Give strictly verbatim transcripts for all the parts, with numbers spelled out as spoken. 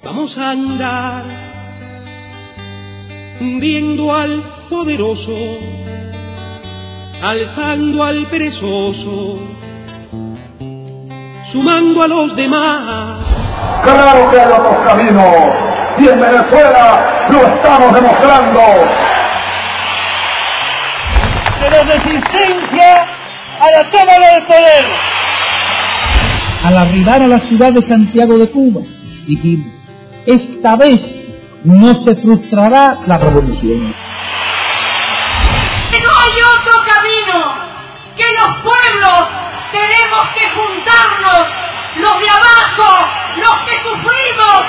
vamos a andar viendo al poderoso, alzando al perezoso, sumando a los demás. Claro que hay otros caminos, y en Venezuela lo estamos demostrando. De la resistencia a la toma del poder. Al arribar a la ciudad de Santiago de Cuba, dijimos, esta vez no se frustrará la revolución. Que no hay otro camino, que los pueblos tenemos que juntarnos, los de abajo, los que sufrimos.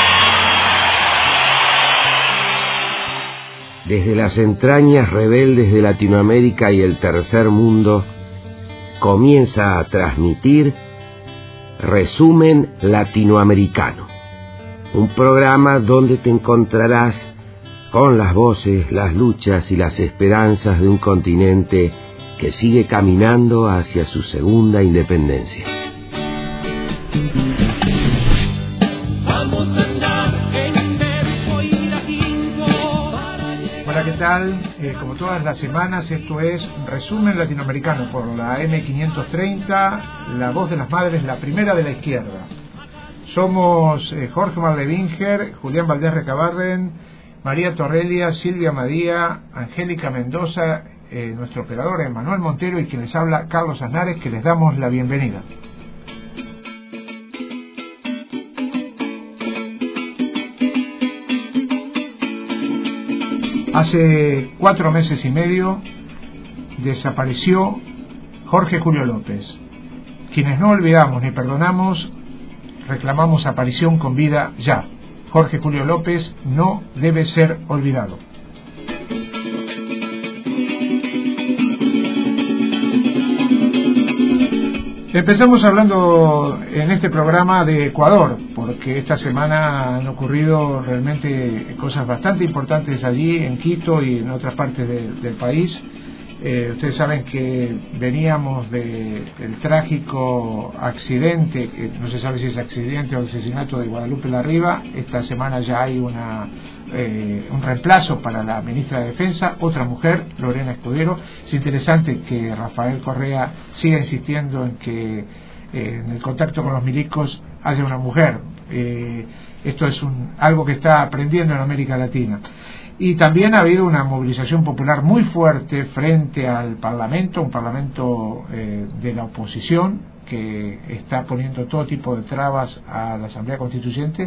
Desde las entrañas rebeldes de Latinoamérica y el tercer mundo, comienza a transmitir Resumen Latinoamericano, un programa donde te encontrarás con las voces, las luchas y las esperanzas de un continente que sigue caminando hacia su segunda independencia. Vamos a andar en verso y latín. Hola, ¿qué tal? Eh, como todas las semanas, esto es Resumen Latinoamericano por la eme quinientos treinta, La Voz de las Madres, la primera de la izquierda. Somos eh, Jorge Marlevinger, Julián Valdés Recabarren, María Torrelia, Silvia Madía, Angélica Mendoza, eh, nuestro operador Emanuel Montero y quien les habla Carlos Aznares, que les damos la bienvenida. Hace cuatro meses y medio desapareció Jorge Julio López. Quienes no olvidamos ni perdonamos, reclamamos aparición con vida ya. Jorge Julio López no debe ser olvidado. Empezamos hablando en este programa de Ecuador, porque esta semana han ocurrido realmente cosas bastante importantes allí, en Quito y en otras partes de, del país. Eh, ustedes saben que veníamos del de trágico accidente, que no se sabe si es accidente o asesinato de Guadalupe Larriba. Esta semana ya hay una eh, un reemplazo para la ministra de Defensa, otra mujer, Lorena Escudero. Es interesante que Rafael Correa siga insistiendo en que eh, en el contacto con los milicos haya una mujer. Eh, esto es un, algo que está aprendiendo en América Latina. Y también ha habido una movilización popular muy fuerte frente al Parlamento, un Parlamento eh, de la oposición que está poniendo todo tipo de trabas a la Asamblea Constituyente,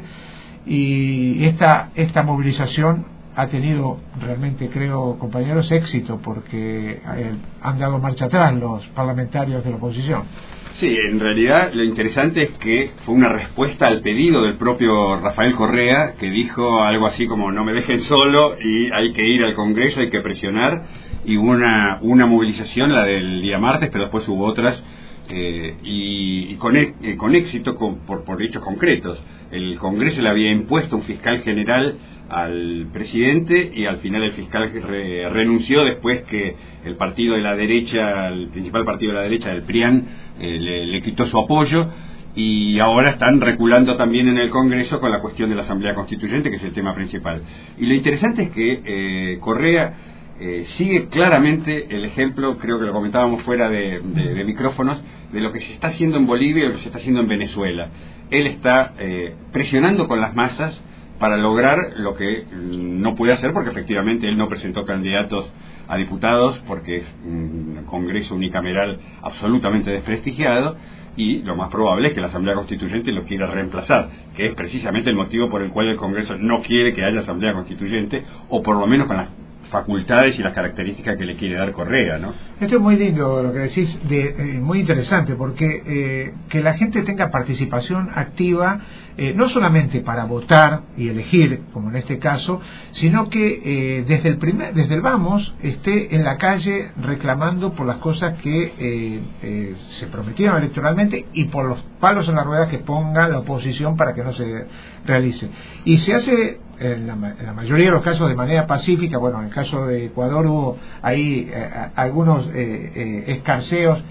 y esta, esta movilización ha tenido realmente, creo, compañeros, éxito, porque eh, han dado marcha atrás los parlamentarios de la oposición. Sí, en realidad lo interesante es que fue una respuesta al pedido del propio Rafael Correa, que dijo algo así como no me dejen solo y hay que ir al Congreso, hay que presionar, y hubo una, una movilización, la del día martes, pero después hubo otras, eh, y, y con, eh, con éxito con, por, por hechos concretos. El Congreso le había impuesto un fiscal general al presidente y al final el fiscal re, renunció después que el partido de la derecha, el principal partido de la derecha, del PRIAN, eh, le, le quitó su apoyo, y ahora están reculando también en el Congreso con la cuestión de la Asamblea Constituyente, que es el tema principal. Y lo interesante es que eh, Correa eh, sigue claramente el ejemplo, creo que lo comentábamos fuera de, de, de micrófonos, de lo que se está haciendo en Bolivia y lo que se está haciendo en Venezuela. Él está eh, presionando con las masas para lograr lo que no puede hacer, porque efectivamente él no presentó candidatos a diputados, porque es un Congreso unicameral absolutamente desprestigiado, y lo más probable es que la Asamblea Constituyente lo quiera reemplazar, que es precisamente el motivo por el cual el Congreso no quiere que haya Asamblea Constituyente, o por lo menos con las facultades y las características que le quiere dar Correa, ¿no? Esto es muy lindo lo que decís, de, eh, muy interesante, porque eh, que la gente tenga participación activa, eh, no solamente para votar y elegir, como en este caso, sino que eh, desde el primer, desde el vamos, esté en la calle reclamando por las cosas que eh, eh, se prometieron electoralmente y por los palos en la rueda que ponga la oposición para que no se realice. Y se hace en la, en la mayoría de los casos de manera pacífica. Bueno, en el caso de Ecuador hubo ahí eh, algunos eh, eh, escarceos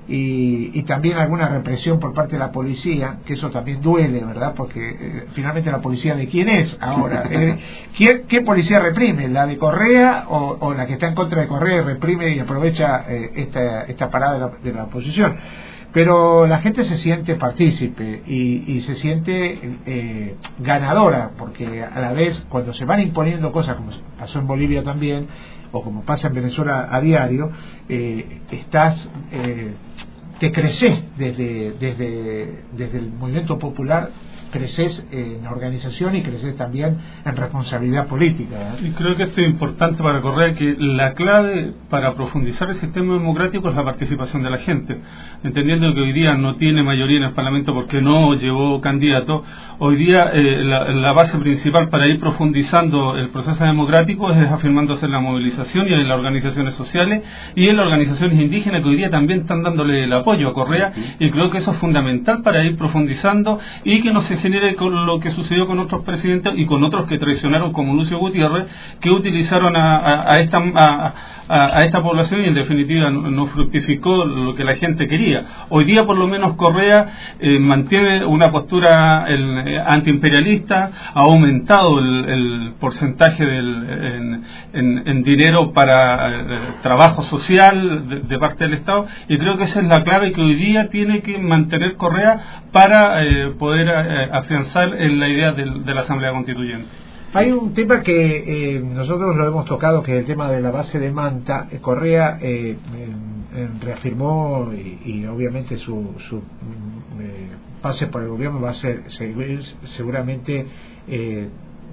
y, y también alguna represión por parte de la policía, que eso también duele, ¿verdad? Porque eh, finalmente la policía de quién es ahora. Eh, ¿quién, ¿Qué policía reprime? ¿La de Correa o, o la que está en contra de Correa y reprime y aprovecha eh, esta, esta parada de la, de la oposición? Pero la gente se siente partícipe y, y se siente eh, ganadora, porque a la vez cuando se van imponiendo cosas, como pasó en Bolivia también, o como pasa en Venezuela a diario, eh, estás eh, te creces desde, desde, desde el movimiento popular, creces en organización y creces también en responsabilidad política, ¿eh? Y creo que esto es importante para Correa, que la clave para profundizar el sistema democrático es la participación de la gente, entendiendo que hoy día no tiene mayoría en el Parlamento porque no llevó candidato. Hoy día eh, la, la base principal para ir profundizando el proceso democrático es afirmándose en la movilización y en las organizaciones sociales y en las organizaciones indígenas, que hoy día también están dándole el apoyo a Correa, y creo que eso es fundamental para ir profundizando y que no se genere con lo que sucedió con otros presidentes y con otros que traicionaron, como Lucio Gutiérrez, que utilizaron a, a, a, esta, a, a esta población y en definitiva no, no fructificó lo que la gente quería. Hoy día por lo menos Correa eh, mantiene una postura el, eh, antiimperialista, ha aumentado el, el porcentaje del, en, en, en dinero para eh, trabajo social de, de parte del Estado, y creo que esa es la clave que hoy día tiene que mantener Correa para eh, poder eh, afianzar en la idea del, de la Asamblea Constituyente. Hay un tema que eh, nosotros lo hemos tocado, que es el tema de la base de Manta. Correa eh, eh, reafirmó y, y obviamente su, su eh, pase por el gobierno va a ser seguir seguramente eh,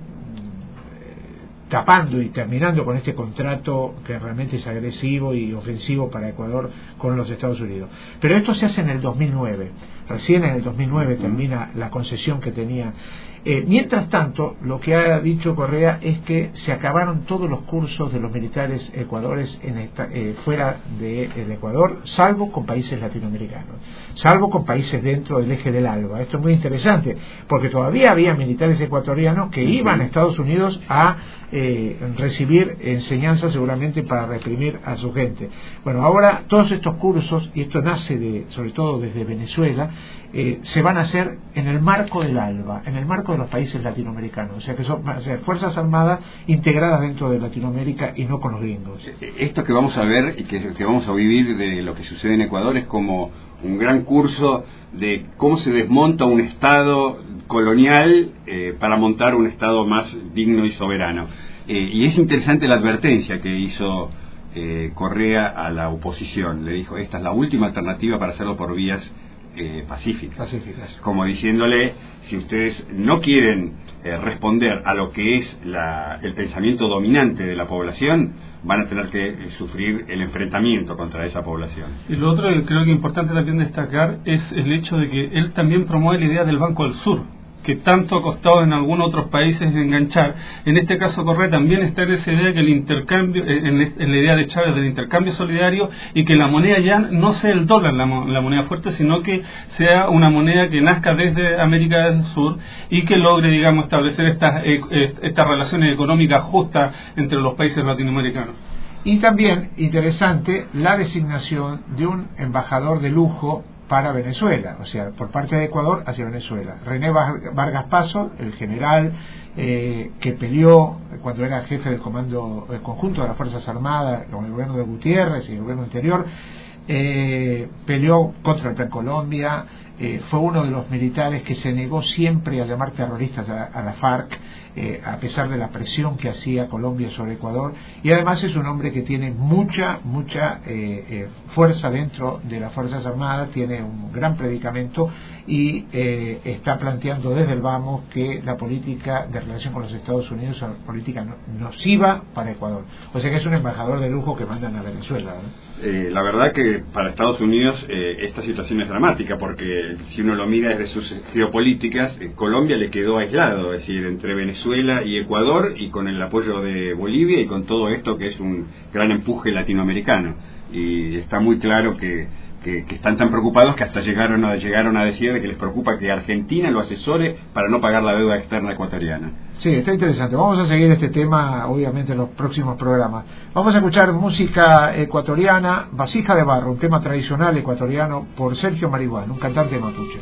tapando y terminando con este contrato que realmente es agresivo y ofensivo para Ecuador con los Estados Unidos. Pero esto se hace en el dos mil nueve, recién en el dos mil nueve termina la concesión que tenía. Eh, mientras tanto, lo que ha dicho Correa es que se acabaron todos los cursos de los militares ecuadores en esta, eh, fuera del Ecuador, salvo con países latinoamericanos, salvo con países dentro del eje del ALBA. Esto es muy interesante, porque todavía había militares ecuatorianos que iban a Estados Unidos a eh, recibir enseñanza seguramente para reprimir a su gente. Bueno, ahora todos estos cursos, y esto nace de, sobre todo desde Venezuela, eh, se van a hacer en el marco del ALBA, en el marco de los países latinoamericanos, o sea que son o sea, fuerzas armadas integradas dentro de Latinoamérica y no con los gringos. Esto que vamos a ver y que, que vamos a vivir de lo que sucede en Ecuador es como un gran curso de cómo se desmonta un Estado colonial eh, para montar un Estado más digno y soberano. Eh, y es interesante la advertencia que hizo eh, Correa a la oposición. Le dijo, esta es la última alternativa para hacerlo por vías eh, pacíficas. pacíficas. Como diciéndole, si ustedes no quieren eh, responder a lo que es la, el pensamiento dominante de la población, van a tener que eh, sufrir el enfrentamiento contra esa población. Y lo otro que creo que es importante también destacar es el hecho de que él también promueve la idea del Banco del Sur, que tanto ha costado en algunos otros países enganchar. En este caso Correa también está en esa idea que el intercambio, en, en la idea de Chávez del intercambio solidario, y que la moneda ya no sea el dólar la, la moneda fuerte, sino que sea una moneda que nazca desde América del Sur y que logre, digamos, establecer estas, eh, estas relaciones económicas justas entre los países latinoamericanos. Y también interesante la designación de un embajador de lujo para Venezuela, o sea, por parte de Ecuador hacia Venezuela. René Vargas Paso, el general eh, que peleó cuando era jefe del comando el conjunto de las Fuerzas Armadas con el gobierno de Gutiérrez y el gobierno anterior, eh, peleó contra el Plan Colombia, eh, fue uno de los militares que se negó siempre a llamar terroristas a, a la FARC, eh, a pesar de la presión que hacía Colombia sobre Ecuador, y además es un hombre que tiene mucha, mucha eh, eh, fuerza dentro de las Fuerzas Armadas, tiene un gran predicamento y eh, está planteando desde el vamos que la política de relación con los Estados Unidos es una política no, nociva para Ecuador. O sea que es un embajador de lujo que mandan a Venezuela, ¿no? Eh, la verdad que para Estados Unidos eh, esta situación es dramática, porque si uno lo mira desde sus geopolíticas, eh, Colombia le quedó aislado, es decir, entre Venezuela y Ecuador, y con el apoyo de Bolivia y con todo esto que es un gran empuje latinoamericano, y está muy claro que, que, que están tan preocupados que hasta llegaron a, llegaron a decir de que les preocupa que Argentina lo asesore para no pagar la deuda externa ecuatoriana. Sí, está interesante. Vamos a seguir este tema, obviamente, en los próximos programas. Vamos a escuchar música ecuatoriana, Vasija de Barro, un tema tradicional ecuatoriano por Sergio Marihuán, un cantante mapuche.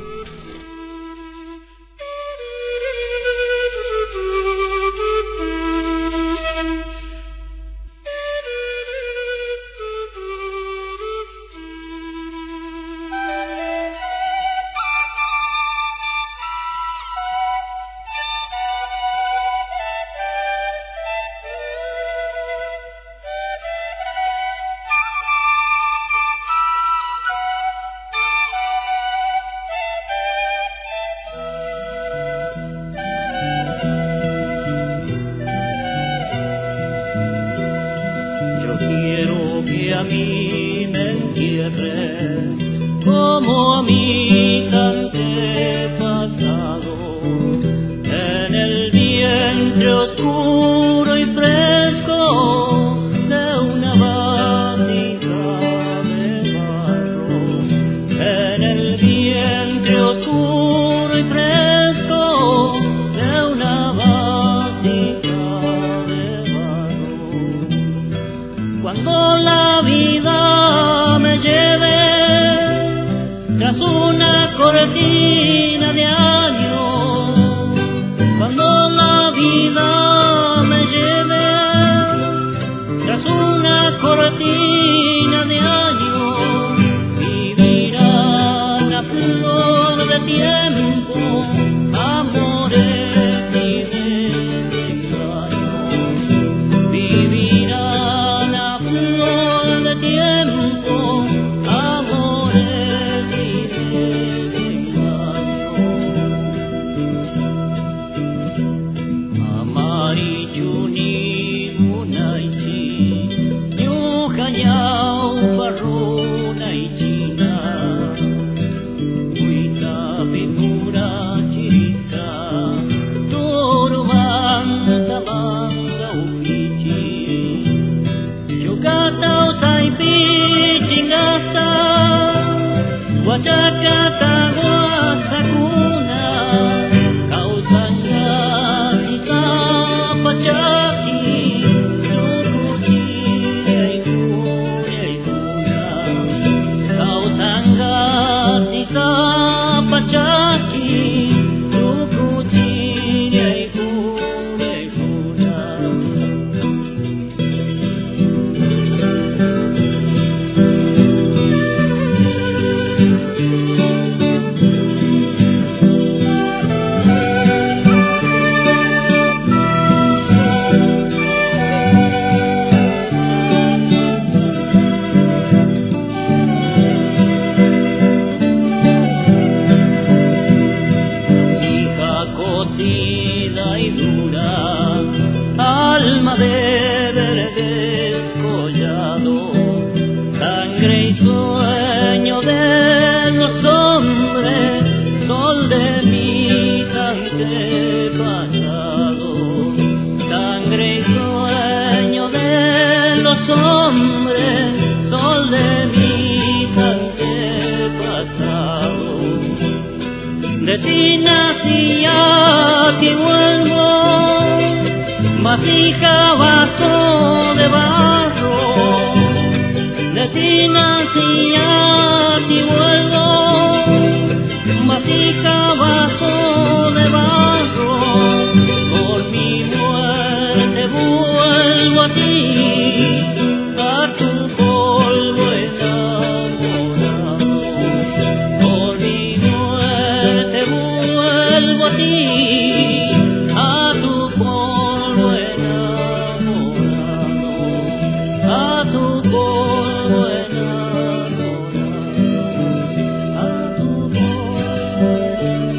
Thank you.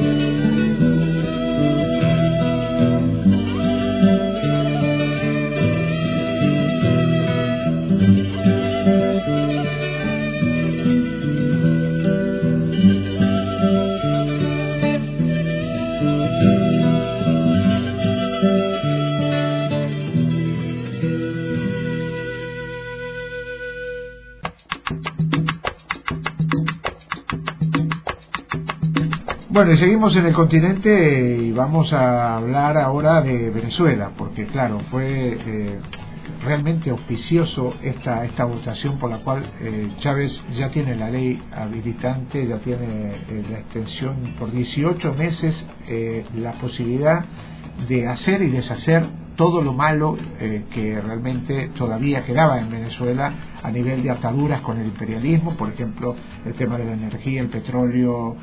Bueno, y seguimos en el continente y vamos a hablar ahora de Venezuela, porque claro, fue eh, realmente auspicioso esta esta votación por la cual eh, Chávez ya tiene la ley habilitante, ya tiene eh, la extensión por dieciocho meses, eh, la posibilidad de hacer y deshacer todo lo malo eh, que realmente todavía quedaba en Venezuela a nivel de ataduras con el imperialismo, por ejemplo, el tema de la energía, el petróleo,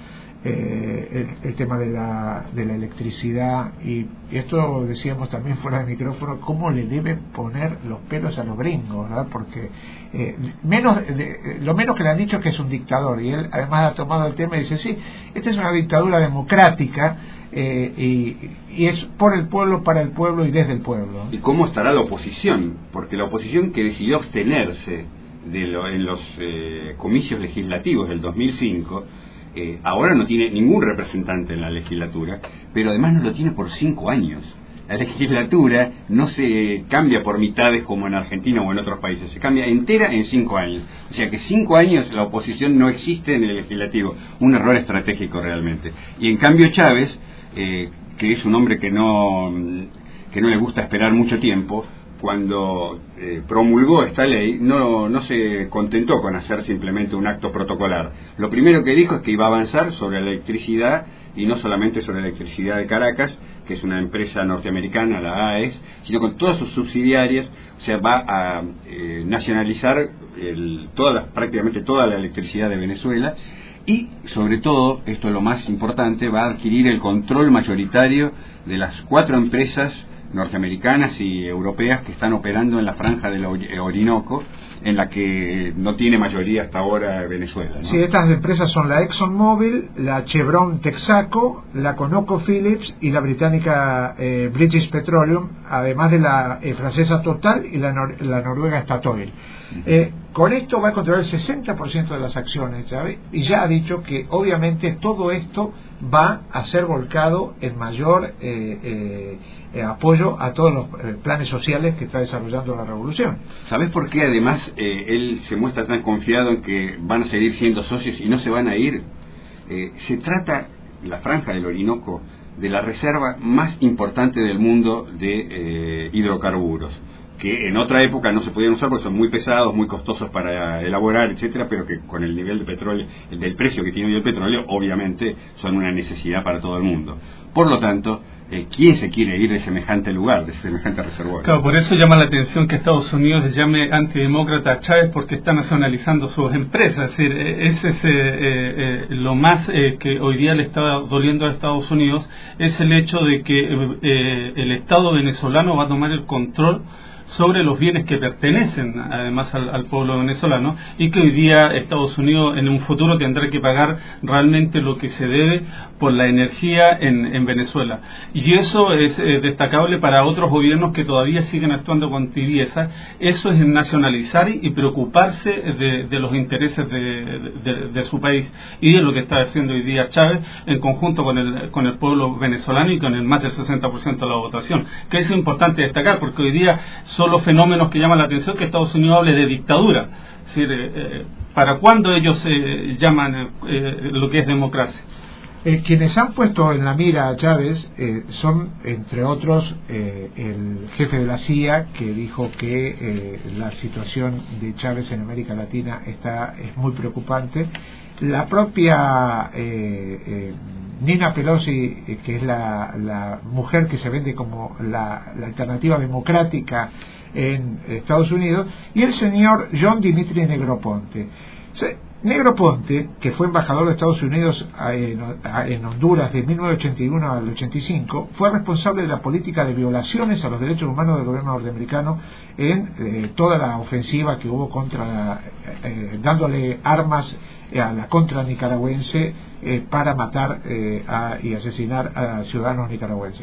eh, el, el tema de la, de la electricidad, y, y esto decíamos también fuera de micrófono, cómo le deben poner los pelos a los gringos, ¿verdad? Porque eh, menos de, lo menos que le han dicho es que es un dictador, y él además ha tomado el tema y dice, sí, esta es una dictadura democrática, Eh, y, y es por el pueblo, para el pueblo y desde el pueblo. ¿Y cómo estará la oposición? Porque la oposición que decidió abstenerse de lo, en los eh, comicios legislativos del dos mil cinco, eh, ahora no tiene ningún representante en la legislatura, pero además no lo tiene por cinco años. La legislatura no se cambia por mitades como en Argentina o en otros países, se cambia entera en cinco años. O sea que cinco años la oposición no existe en el legislativo, un error estratégico realmente. Y en cambio Chávez, Eh, que es un hombre que no que no le gusta esperar mucho tiempo, cuando eh, promulgó esta ley no no se contentó con hacer simplemente un acto protocolar. Lo primero que dijo es que iba a avanzar sobre la electricidad, y no solamente sobre la electricidad de Caracas, que es una empresa norteamericana, la A E S, sino con todas sus subsidiarias. O sea, va a eh, nacionalizar el, toda la, prácticamente toda la electricidad de Venezuela. Y, sobre todo, esto es lo más importante, va a adquirir el control mayoritario de las cuatro empresas norteamericanas y europeas que están operando en la franja del Orinoco, en la que no tiene mayoría hasta ahora Venezuela, ¿no? Sí, estas empresas son la ExxonMobil, la Chevron Texaco, la ConocoPhillips y la británica eh, British Petroleum, además de la eh, francesa Total y la, nor la noruega Statoil. Eh, con esto va a controlar el sesenta por ciento de las acciones, ¿sabe? Y ya ha dicho que obviamente todo esto va a ser volcado en mayor eh, eh, eh, apoyo a todos los eh, planes sociales que está desarrollando la revolución. ¿Sabes por qué además eh, él se muestra tan confiado en que van a seguir siendo socios y no se van a ir? Eh, se trata, la franja del Orinoco, de la reserva más importante del mundo de eh, hidrocarburos, que en otra época no se podían usar porque son muy pesados, muy costosos para elaborar, etcétera, pero que con el nivel de petróleo, el del precio que tiene hoy el petróleo, obviamente son una necesidad para todo el mundo. Por lo tanto, eh, ¿quién se quiere ir de semejante lugar, de semejante reservorio? Claro, por eso llama la atención que Estados Unidos le llame antidemócrata a Chávez, porque está nacionalizando sus empresas. Es decir, ese es eh, eh, lo más eh, que hoy día le está doliendo a Estados Unidos, es el hecho de que eh, el Estado venezolano va a tomar el control sobre los bienes que pertenecen además al, al pueblo venezolano, y que hoy día Estados Unidos en un futuro tendrá que pagar realmente lo que se debe por la energía en, en Venezuela. Y eso es eh, destacable para otros gobiernos que todavía siguen actuando con tibieza. Eso es nacionalizar y preocuparse de, de los intereses de, de, de su país, y de lo que está haciendo hoy día Chávez en conjunto con el, con el pueblo venezolano y con el más del sesenta por ciento de la votación, que es importante destacar, porque hoy día son los fenómenos que llaman la atención, que Estados Unidos hable de dictadura. Es decir, eh, ¿para cuándo ellos eh, llaman eh, lo que es democracia? Eh, quienes han puesto en la mira a Chávez eh, son, entre otros, eh, el jefe de la C I A, que dijo que eh, la situación de Chávez en América Latina está es muy preocupante. La propia eh, eh, Nina Pelosi, eh, que es la, la mujer que se vende como la, la alternativa democrática en Estados Unidos, y el señor John Dimitri Negroponte. Negroponte, que fue embajador de Estados Unidos en Honduras de mil novecientos ochenta y uno al ochenta y cinco, fue responsable de la política de violaciones a los derechos humanos del gobierno norteamericano en eh, toda la ofensiva que hubo contra la, eh, dándole armas a la contra nicaragüense eh, para matar eh, a, y asesinar a ciudadanos nicaragüenses.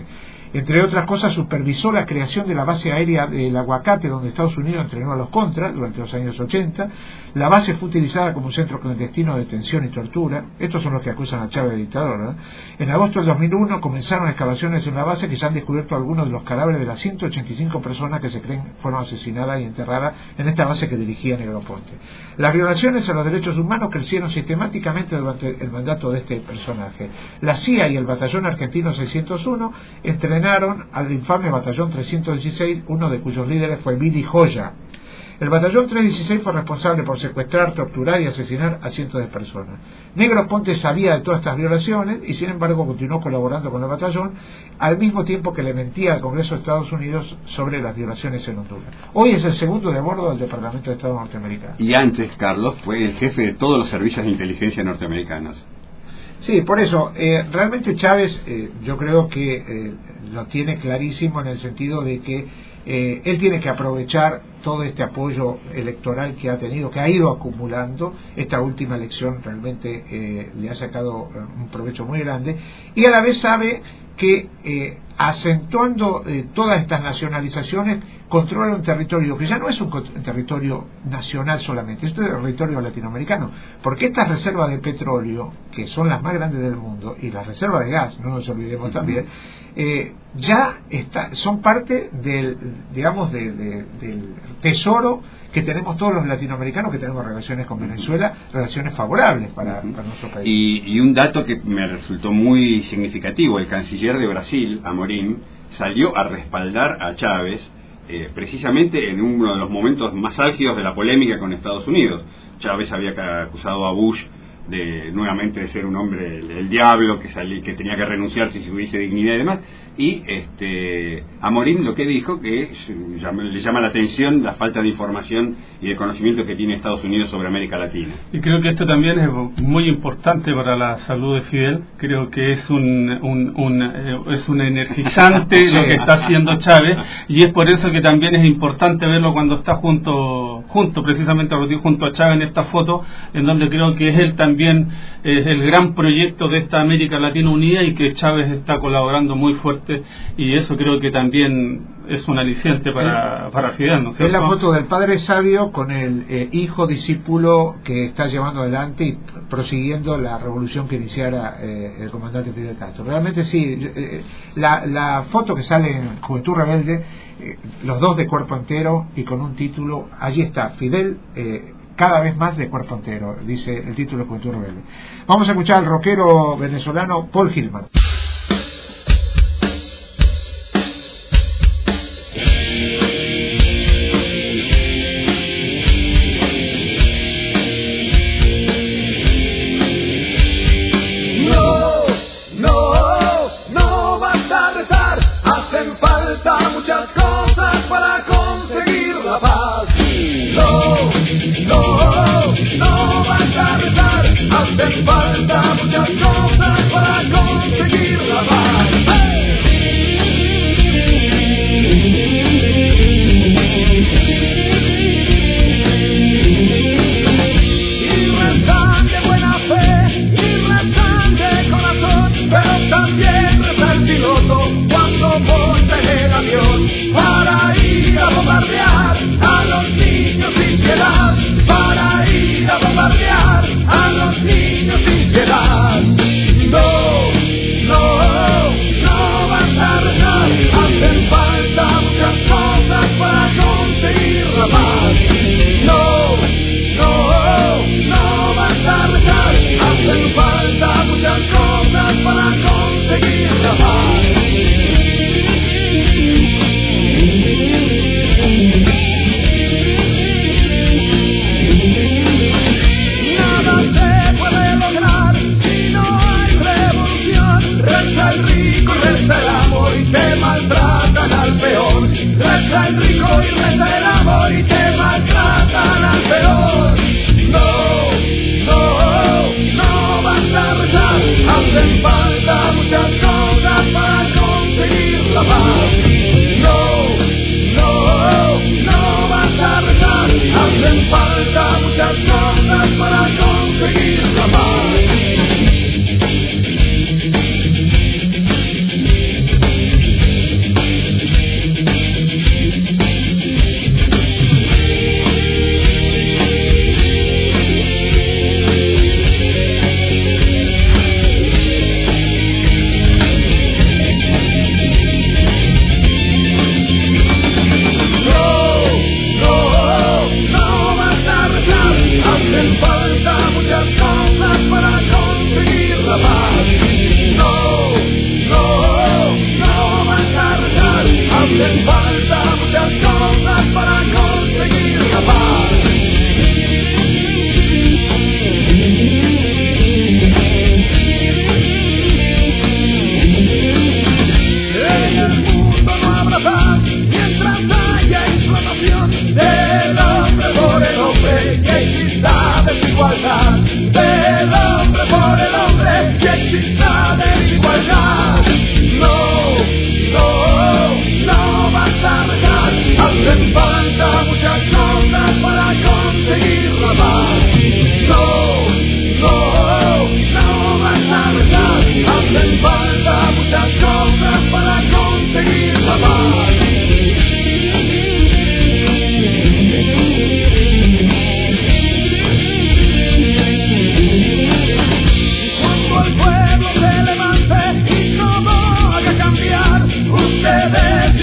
Entre otras cosas, supervisó la creación de la base aérea del Aguacate, donde Estados Unidos entrenó a los Contras durante los años ochenta. La base fue utilizada como un centro clandestino de detención y tortura. Estos son los que acusan a Chávez de dictador, ¿verdad? En agosto del dos mil uno comenzaron excavaciones en la base que ya han descubierto algunos de los cadáveres de las ciento ochenta y cinco personas que se creen fueron asesinadas y enterradas en esta base que dirigía Negroponte. Las violaciones a los derechos humanos crecieron sistemáticamente durante el mandato de este personaje. La C I A y el batallón argentino seiscientos uno entrenaron al infame batallón trescientos dieciséis, uno de cuyos líderes fue Billy Joya. El batallón trescientos dieciséis fue responsable por secuestrar, torturar y asesinar a cientos de personas. Negroponte sabía de todas estas violaciones y sin embargo continuó colaborando con el batallón, al mismo tiempo que le mentía al Congreso de Estados Unidos sobre las violaciones en Honduras. Hoy es el segundo de bordo del Departamento de Estado norteamericano. Y antes, Carlos, fue el jefe de todos los servicios de inteligencia norteamericanos. Sí, por eso, eh, realmente Chávez eh, yo creo que eh, lo tiene clarísimo en el sentido de que eh, él tiene que aprovechar todo este apoyo electoral que ha tenido, que ha ido acumulando. Esta última elección realmente eh, le ha sacado un provecho muy grande, y a la vez sabe que eh, acentuando eh, todas estas nacionalizaciones controla un territorio que ya no es un territorio nacional solamente, esto es un territorio latinoamericano, porque estas reservas de petróleo, que son las más grandes del mundo, y las reservas de gas, no nos olvidemos también, eh, ya está, son parte del, digamos, de, de, del tesoro que tenemos todos los latinoamericanos que tenemos relaciones con Venezuela, relaciones favorables para, para nuestro país. Y, y un dato que me resultó muy significativo: el canciller de Brasil, Amorim, salió a respaldar a Chávez eh, precisamente en uno de los momentos más álgidos de la polémica con Estados Unidos. Chávez había acusado a Bush de nuevamente de ser un hombre el, el diablo, que salí, que tenía que renunciar si hubiese dignidad y demás, y este Amorim lo que dijo que llama, le llama la atención la falta de información y de conocimiento que tiene Estados Unidos sobre América Latina. Y creo que esto también es muy importante para la salud de Fidel. Creo que es un, un, un eh, es un energizante sí. lo que está haciendo Chávez, y es por eso que también es importante verlo cuando está junto junto precisamente junto a Chávez en esta foto, en donde creo que es él también es el gran proyecto de esta América Latina unida, y que Chávez está colaborando muy fuerte, y eso creo que también es un aliciente para, eh, para Fidel, ¿no es cierto? Es la foto del padre sabio con el eh, hijo discípulo que está llevando adelante y prosiguiendo la revolución que iniciara eh, el comandante Fidel Castro. Realmente sí, eh, la, la foto que sale en Juventud Rebelde, eh, los dos de cuerpo entero y con un título, allí está Fidel eh, cada vez más de cuerpo entero, dice el título de Juventud Rebelde. Vamos a escuchar al rockero venezolano Paul Gilman. No, no, no basta rezar, hacen falta muchas cosas para conseguir la paz. No, no, no basta rezar, hacen falta muchas cosas para conseguir la paz. Y rezan de buena fe, y rezan de corazón, pero también reza el piloto cuando monta en el avión para ir a bombardear a los niños sin piedad, para ir a bombardear a los niños sin piedad. No, no, no basta rezar, hacen falta muchas cosas para conseguir la paz. No, no, no basta rezar, hacen falta muchas cosas para conseguir la paz. Nada se puede lograr si no hay revolución. Reza el rico, reza el amor y te maltratan al peor. Reza el rico y reza el amor y te maltratan al peor. No, no, no basta rezar, hacen falta muchas cosas para conseguir la paz. No, no, no basta rezar, hacen falta muchas cosas para conseguir la paz.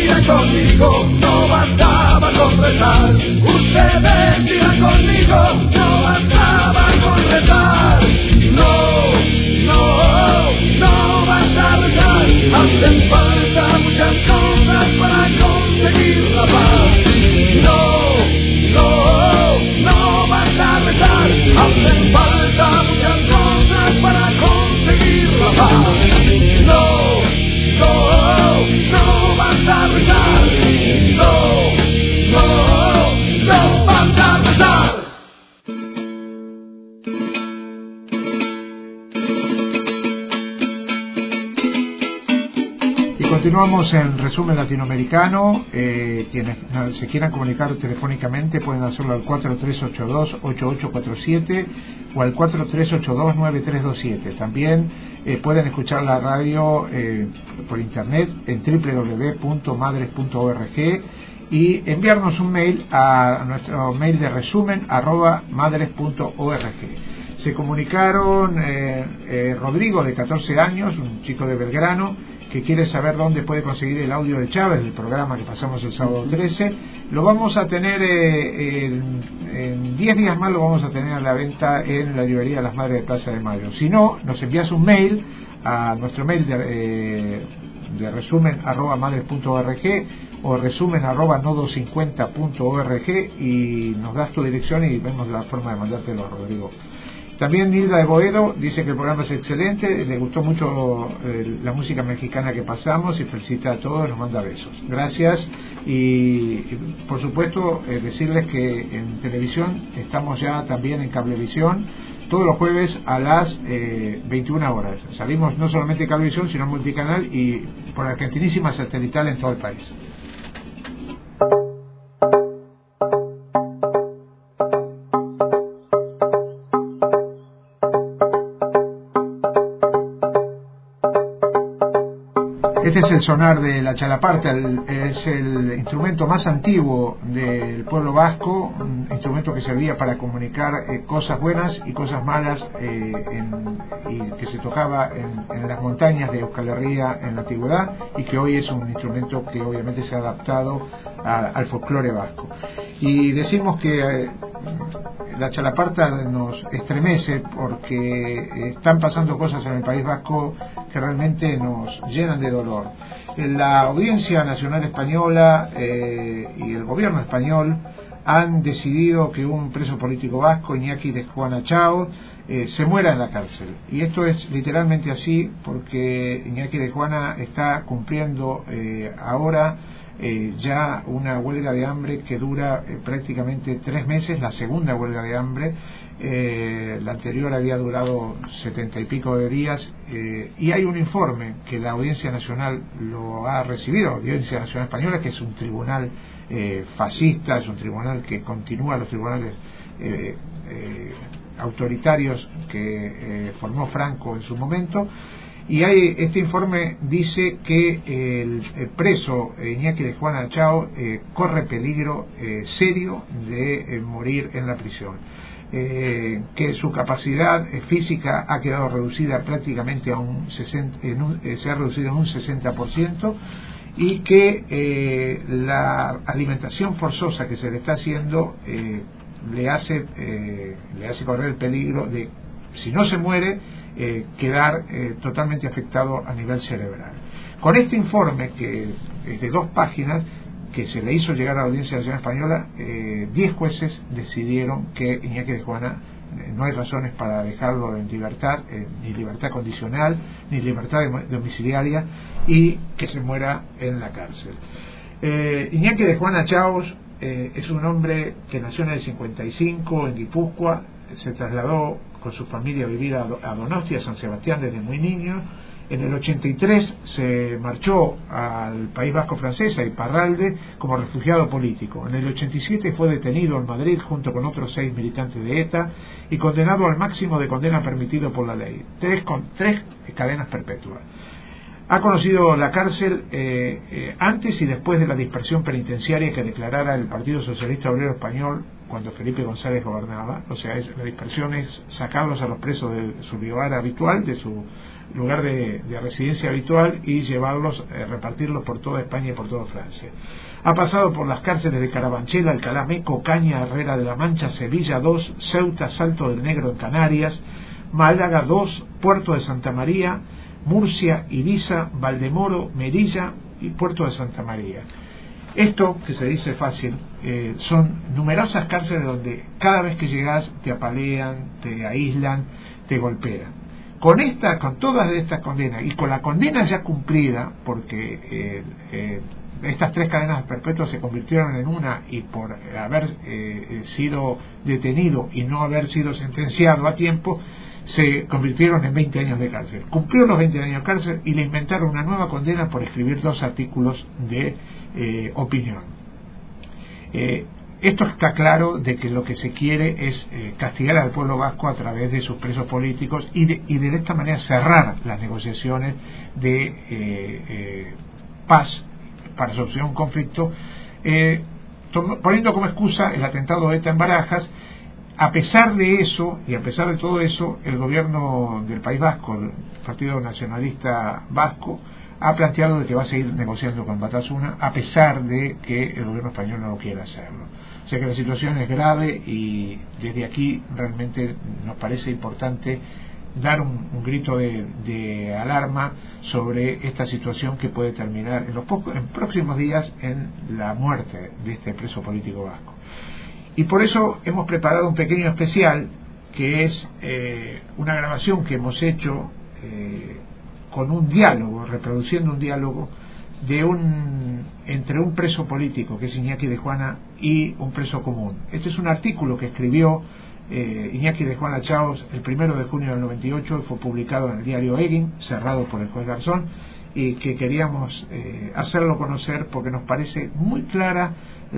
dirá conmigo, no bastaba con rezar. Ustedes dirán conmigo, no bastaba con rezar. No, no, no basta rezar. Hacen falta muchas cosas para conseguir la paz. No, no, no basta rezar. Hacen falta muchas cosas para conseguir la paz. No, no, no basta rezar. No, no, no basta rezar. Continuamos en Resumen Latinoamericano. Eh, quienes se quieran comunicar telefónicamente pueden hacerlo al cuatro tres ocho dos, ocho ocho cuatro siete o al cuatro tres ocho dos, nueve tres dos siete. También eh, pueden escuchar la radio eh, por internet en doble u doble u doble u punto madres punto org y enviarnos un mail a nuestro mail de resumen arroba madres punto org. Se comunicaron eh, eh, Rodrigo, de catorce años, un chico de Belgrano, que quiere saber dónde puede conseguir el audio de Chávez, el programa que pasamos el sábado trece. Lo vamos a tener eh, en diez días más, lo vamos a tener a la venta en la librería Las Madres de Plaza de Mayo. Si no, nos envías un mail a nuestro mail de, eh, de resumen arroba madres punto org o resumen arroba nodo cincuenta punto org y nos das tu dirección y vemos la forma de mandártelo, Rodrigo. También Nilda de Boedo dice que el programa es excelente, le gustó mucho eh, la música mexicana que pasamos y felicita a todos, nos manda besos. Gracias y, y por supuesto eh, decirles que en televisión estamos ya también en Cablevisión todos los jueves a las eh, veintiuna horas. Salimos no solamente Cablevisión sino multicanal y por Argentinísima Satelital en todo el país. Este es el sonar de la chalaparta, el, es el instrumento más antiguo del pueblo vasco, un instrumento que servía para comunicar eh, cosas buenas y cosas malas eh, en, y que se tocaba en, en las montañas de Euskal Herria en la antigüedad y que hoy es un instrumento que obviamente se ha adaptado a, al folclore vasco. Y decimos que eh, la chalaparta nos estremece porque están pasando cosas en el País Vasco que realmente nos llenan de dolor. La Audiencia Nacional Española eh, y el gobierno español han decidido que un preso político vasco, Iñaki de Juana Chao, eh, se muera en la cárcel. Y esto es literalmente así porque Iñaki de Juana está cumpliendo eh, ahora Eh, ya una huelga de hambre que dura eh, prácticamente tres meses, la segunda huelga de hambre, eh, la anterior había durado setenta y pico de días, eh, y hay un informe que la Audiencia Nacional lo ha recibido, la Audiencia Nacional Española, que es un tribunal eh, fascista, es un tribunal que continúa los tribunales eh, eh, autoritarios que eh, formó Franco en su momento. Y hay, este informe dice que el, el preso Iñaki de Juana Chao eh, corre peligro eh, serio de eh, morir en la prisión, eh, que su capacidad eh, física ha quedado reducida prácticamente a un sesenta, en un, eh, se ha reducido en un sesenta por ciento y que eh, la alimentación forzosa que se le está haciendo eh, le hace eh, le hace correr el peligro de, si no se muere, Eh, quedar eh, totalmente afectado a nivel cerebral. Con este informe, que es de dos páginas, que se le hizo llegar a la Audiencia Nacional Española, eh, diez jueces decidieron que Iñaki de Juana eh, no hay razones para dejarlo en libertad, eh, ni libertad condicional, ni libertad domiciliaria, y que se muera en la cárcel. Eh, Iñaki de Juana Chao eh, es un hombre que nació en el cincuenta y cinco en Guipúzcoa, se trasladó con su familia a vivir a Donostia, a San Sebastián, desde muy niño. En el ochenta y tres se marchó al País Vasco francés, a Iparralde, como refugiado político. En el ochenta y siete fue detenido en Madrid junto con otros seis militantes de ETA y condenado al máximo de condena permitido por la ley, tres, con, tres cadenas perpetuas. ha conocido la cárcel eh, eh, antes y después de la dispersión penitenciaria que declarara el Partido Socialista Obrero Español cuando Felipe González gobernaba. O sea, es, la dispersión es sacarlos a los presos de su lugar habitual, de su lugar de, de residencia habitual, y llevarlos, eh, repartirlos por toda España y por toda Francia. Ha pasado por las cárceles de Carabanchel, Alcalá Meco, Caña, Herrera de la Mancha, Sevilla dos, Ceuta, Salto del Negro en Canarias, Málaga dos, Puerto de Santa María, Murcia, Ibiza, Valdemoro, Melilla y Puerto de Santa María. Esto, que se dice fácil, eh, son numerosas cárceles donde cada vez que llegas te apalean, te aíslan, te golpean. Con esta, con todas estas condenas y con la condena ya cumplida, porque eh, eh, estas tres cadenas perpetuas se convirtieron en una, y por haber eh, sido detenido y no haber sido sentenciado a tiempo, se convirtieron en veinte años de cárcel. Cumplió los veinte años de cárcel y le inventaron una nueva condena por escribir dos artículos de eh, opinión. Eh, esto está claro de que lo que se quiere es eh, castigar al pueblo vasco a través de sus presos políticos y de, y de esta manera cerrar las negociaciones de eh, eh, paz para solucionar un conflicto, eh, poniendo como excusa el atentado de ETA en Barajas. A pesar de eso, y a pesar de todo eso, el gobierno del País Vasco, el Partido Nacionalista Vasco, ha planteado de que va a seguir negociando con Batasuna, a pesar de que el gobierno español no lo quiera hacerlo. O sea que la situación es grave y desde aquí realmente nos parece importante dar un, un grito de, de alarma sobre esta situación que puede terminar en los pocos, en próximos días en la muerte de este preso político vasco. Y por eso hemos preparado un pequeño especial que es eh, una grabación que hemos hecho eh, con un diálogo, reproduciendo un diálogo de un entre un preso político que es Iñaki de Juana y un preso común. Este es un artículo que escribió eh, Iñaki de Juana Chaos el primero de junio del noventa y ocho, fue publicado en el diario Egin, cerrado por el juez Garzón, y que queríamos eh, hacerlo conocer porque nos parece muy clara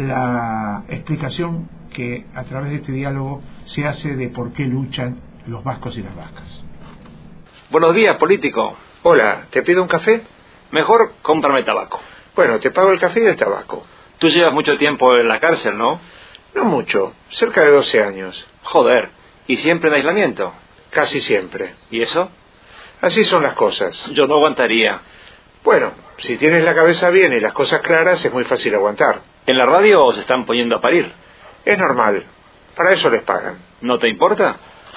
la explicación que a través de este diálogo se hace de por qué luchan los vascos y las vascas. Buenos días, político. Hola, ¿te pido un café? Mejor cómprame tabaco. Bueno, te pago el café y el tabaco. Tú llevas mucho tiempo en la cárcel, ¿no? No mucho, cerca de doce años. Joder, ¿y siempre en aislamiento? Casi siempre. ¿Y eso? Así son las cosas. Yo no aguantaría. Bueno, si tienes la cabeza bien y las cosas claras, es muy fácil aguantar. ¿En la radio os están poniendo a parir? Es normal, para eso les pagan. ¿No te importa?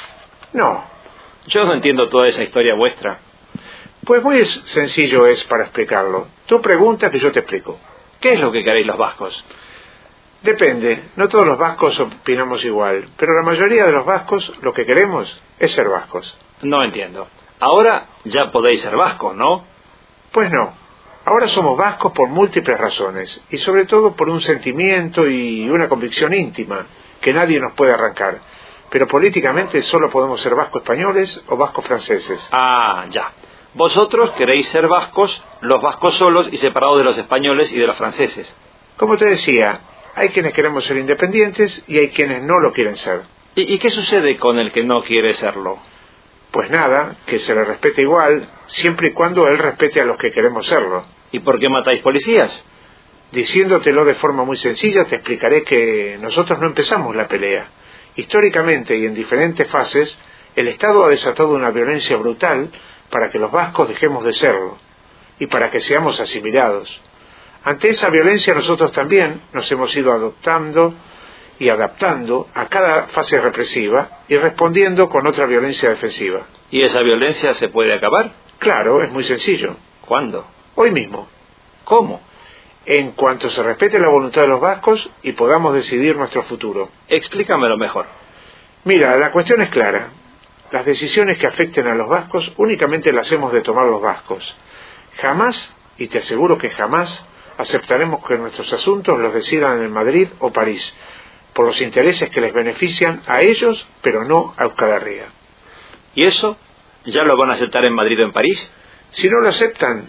No. Yo no entiendo toda esa historia vuestra. Pues muy sencillo es para explicarlo. Tú preguntas que yo te explico. ¿Qué es lo que queréis los vascos? Depende, no todos los vascos opinamos igual, pero la mayoría de los vascos lo que queremos es ser vascos. No entiendo. Ahora ya podéis ser vascos, ¿no? Pues no. Ahora somos vascos por múltiples razones, y sobre todo por un sentimiento y una convicción íntima que nadie nos puede arrancar. Pero políticamente solo podemos ser vascos españoles o vascos franceses. Ah, ya. Vosotros queréis ser vascos, los vascos solos y separados de los españoles y de los franceses. Como te decía, hay quienes queremos ser independientes y hay quienes no lo quieren ser. ¿Y, y qué sucede con el que no quiere serlo? Pues nada, que se le respete igual, siempre y cuando él respete a los que queremos serlo. ¿Y por qué matáis policías? Diciéndotelo de forma muy sencilla, te explicaré que nosotros no empezamos la pelea. Históricamente y en diferentes fases, el Estado ha desatado una violencia brutal para que los vascos dejemos de serlo y para que seamos asimilados. Ante esa violencia nosotros también nos hemos ido adoptando y adaptando a cada fase represiva y respondiendo con otra violencia defensiva. ¿Y esa violencia se puede acabar? Claro, es muy sencillo. ¿Cuándo? Hoy mismo. ¿Cómo? En cuanto se respete la voluntad de los vascos y podamos decidir nuestro futuro. Explícamelo mejor. Mira, la cuestión es clara. Las decisiones que afecten a los vascos únicamente las hemos de tomar los vascos. Jamás, y te aseguro que jamás, aceptaremos que nuestros asuntos los decidan en Madrid o París, por los intereses que les benefician a ellos, pero no a Euskal Herria. ¿Y eso? ¿Ya lo van a aceptar en Madrid o en París? Si no lo aceptan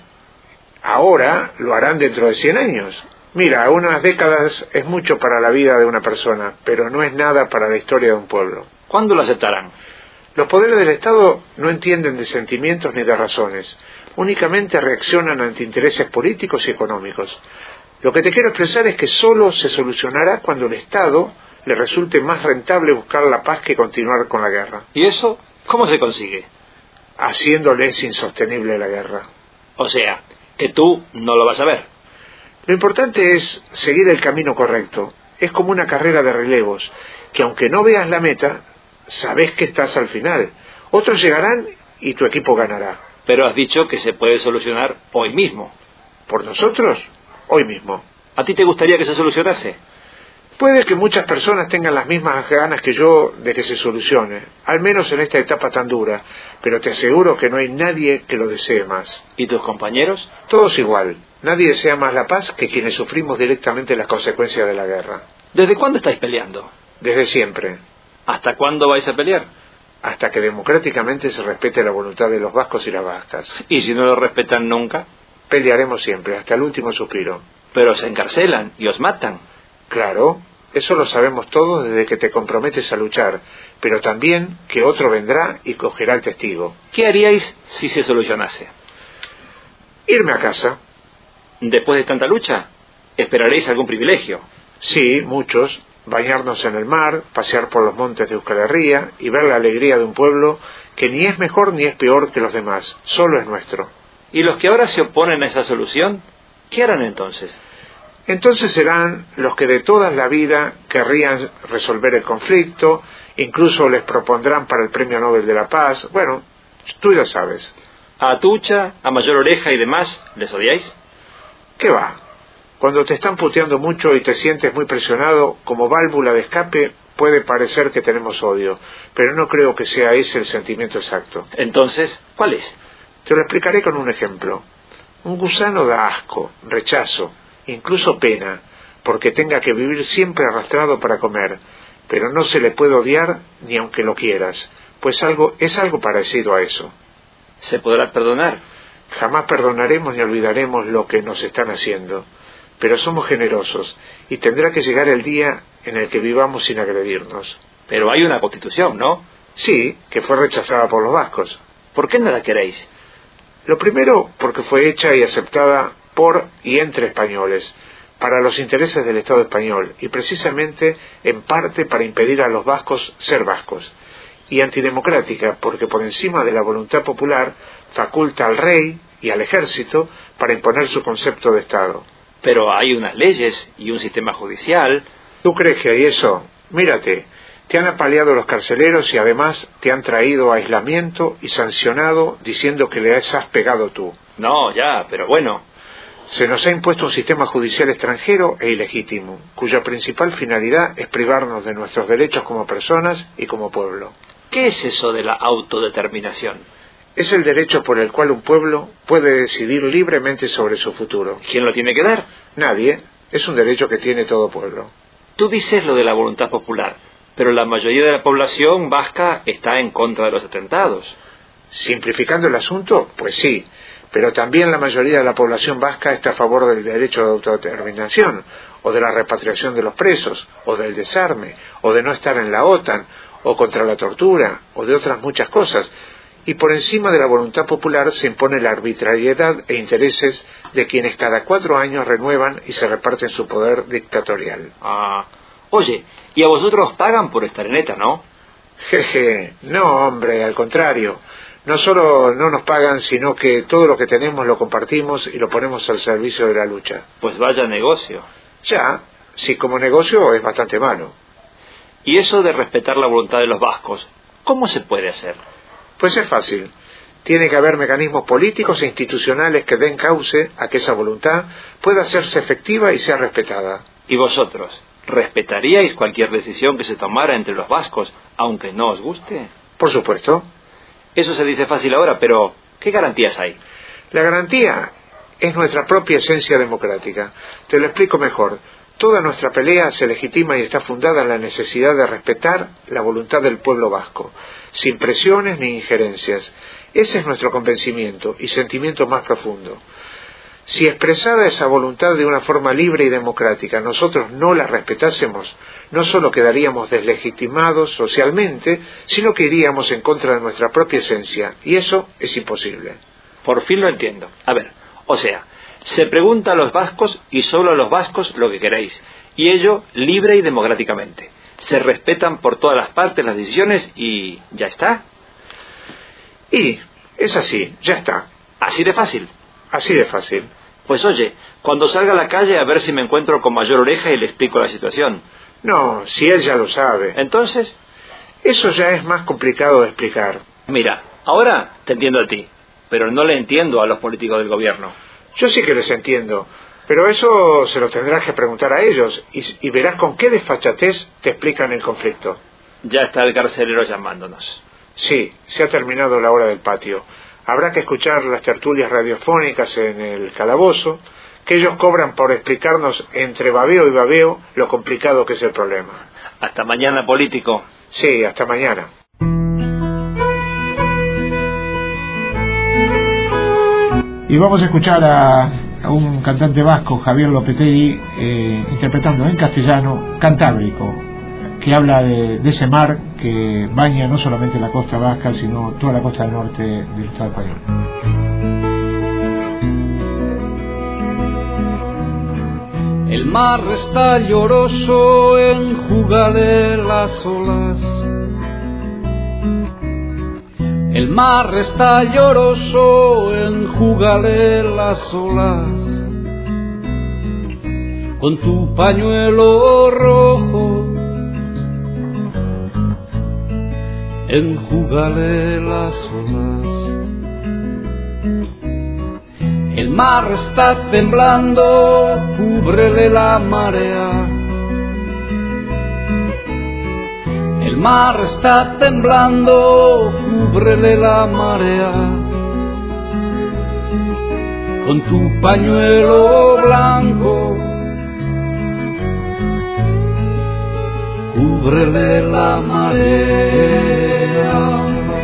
ahora, lo harán dentro de cien años. Mira, unas décadas es mucho para la vida de una persona, pero no es nada para la historia de un pueblo. ¿Cuándo lo aceptarán? Los poderes del Estado no entienden de sentimientos ni de razones. únicamente reaccionan ante intereses políticos y económicos. Lo que te quiero expresar es que solo se solucionará cuando el Estado le resulte más rentable buscar la paz que continuar con la guerra. ¿Y eso cómo se consigue? Haciéndoles insostenible la guerra. O sea, que tú no lo vas a ver. Lo importante es seguir el camino correcto. Es como una carrera de relevos, que aunque no veas la meta, sabes que estás al final. Otros llegarán y tu equipo ganará. Pero has dicho que se puede solucionar hoy mismo. ¿Por nosotros? Hoy mismo. ¿A ti te gustaría que se solucionase? Puede que muchas personas tengan las mismas ganas que yo de que se solucione, al menos en esta etapa tan dura, pero te aseguro que no hay nadie que lo desee más. ¿Y tus compañeros? Todos igual. Nadie desea más la paz que quienes sufrimos directamente las consecuencias de la guerra. ¿Desde cuándo estáis peleando? Desde siempre. ¿Hasta cuándo vais a pelear? Hasta que democráticamente se respete la voluntad de los vascos y las vascas. ¿Y si no lo respetan nunca? Pelearemos siempre, hasta el último suspiro. Pero os encarcelan y os matan. Claro, eso lo sabemos todos desde que te comprometes a luchar, pero también que otro vendrá y cogerá el testigo. ¿Qué haríais si se solucionase? Irme a casa. ¿Después de tanta lucha? ¿Esperaréis algún privilegio? Sí, muchos. Bañarnos en el mar, pasear por los montes de Euskal Herria y ver la alegría de un pueblo que ni es mejor ni es peor que los demás, solo es nuestro. ¿Y los que ahora se oponen a esa solución? ¿Qué harán entonces? Entonces serán los que de toda la vida querrían resolver el conflicto, incluso les propondrán para el Premio Nobel de la Paz. Bueno, tú ya sabes. ¿A Atucha, a Mayor Oreja y demás les odiáis? ¿Qué va? Cuando te están puteando mucho y te sientes muy presionado, como válvula de escape, puede parecer que tenemos odio, pero no creo que sea ese el sentimiento exacto. Entonces, ¿cuál es? Te lo explicaré con un ejemplo. Un gusano da asco, rechazo, incluso pena, porque tenga que vivir siempre arrastrado para comer, pero no se le puede odiar ni aunque lo quieras, pues algo es algo parecido a eso. ¿Se podrá perdonar? Jamás perdonaremos ni olvidaremos lo que nos están haciendo, pero somos generosos y tendrá que llegar el día en el que vivamos sin agredirnos. Pero hay una constitución, ¿no? Sí, que fue rechazada por los vascos. ¿Por qué no la queréis? Lo primero, porque fue hecha y aceptada por y entre españoles, para los intereses del Estado español, y precisamente en parte para impedir a los vascos ser vascos, y antidemocrática, porque por encima de la voluntad popular faculta al rey y al ejército para imponer su concepto de Estado. Pero hay unas leyes y un sistema judicial. ¿Tú crees que hay eso? Mírate, te han apaleado los carceleros y además te han traído aislamiento y sancionado diciendo que les has pegado tú. No, ya, pero bueno. Se nos ha impuesto un sistema judicial extranjero e ilegítimo, cuya principal finalidad es privarnos de nuestros derechos como personas y como pueblo. ¿Qué es eso de la autodeterminación? Es el derecho por el cual un pueblo puede decidir libremente sobre su futuro. ¿Quién lo tiene que dar? Nadie. Es un derecho que tiene todo pueblo. Tú dices lo de la voluntad popular, pero la mayoría de la población vasca está en contra de los atentados. Simplificando el asunto, pues sí, pero también la mayoría de la población vasca está a favor del derecho de autodeterminación, o de la repatriación de los presos, o del desarme, o de no estar en la OTAN, o contra la tortura, o de otras muchas cosas. Y por encima de la voluntad popular se impone la arbitrariedad e intereses de quienes cada cuatro años renuevan y se reparten su poder dictatorial. Ah, oye, y a vosotros os pagan por estar en ETA, ¿no? Jeje, no hombre, al contrario. No solo no nos pagan, sino que todo lo que tenemos lo compartimos y lo ponemos al servicio de la lucha. Pues vaya negocio. Ya, si como negocio es bastante malo. Y eso de respetar la voluntad de los vascos, ¿cómo se puede hacer? Pues es fácil. Tiene que haber mecanismos políticos e institucionales que den cauce a que esa voluntad pueda hacerse efectiva y sea respetada. ¿Y vosotros? ¿Respetaríais cualquier decisión que se tomara entre los vascos, aunque no os guste? Por supuesto. Eso se dice fácil ahora, pero ¿qué garantías hay? La garantía es nuestra propia esencia democrática. Te lo explico mejor. Toda nuestra pelea se legitima y está fundada en la necesidad de respetar la voluntad del pueblo vasco, sin presiones ni injerencias. Ese es nuestro convencimiento y sentimiento más profundo. Si expresada esa voluntad de una forma libre y democrática nosotros no la respetásemos, no solo quedaríamos deslegitimados socialmente, sino que iríamos en contra de nuestra propia esencia, y eso es imposible. por fin lo entiendo. A ver, o sea, se pregunta a los vascos y solo a los vascos lo que queréis, y ello libre y democráticamente. Se respetan por todas las partes las decisiones y ya está. Y es así, ya está. Así de fácil. Así de fácil. Pues oye, cuando salga a la calle a ver si me encuentro con Mayor Oreja y le explico la situación. No, si él ya lo sabe. Entonces, eso ya es más complicado de explicar. Mira, ahora te entiendo a ti, pero no le entiendo a los políticos del gobierno. Yo sí que les entiendo, pero eso se lo tendrás que preguntar a ellos y, y verás con qué desfachatez te explican el conflicto. Ya está el carcelero llamándonos. Sí, se ha terminado la hora del patio. Habrá que escuchar las tertulias radiofónicas en el calabozo, que ellos cobran por explicarnos entre babeo y babeo lo complicado que es el problema. Hasta mañana, político. Sí, hasta mañana. Y vamos a escuchar a, a un cantante vasco, Javier Lopetegui, eh, interpretando en castellano Cantábrico, que habla de, de ese mar que baña no solamente la costa vasca, sino toda la costa del norte del Estado español. El mar está lloroso, enjúgale las olas. El mar está lloroso, enjúgale las olas. Con tu pañuelo rojo, enjúgale las olas. El mar está temblando, cúbrele la marea. El mar está temblando, cúbrele la marea. Con tu pañuelo blanco, cúbrele la marea.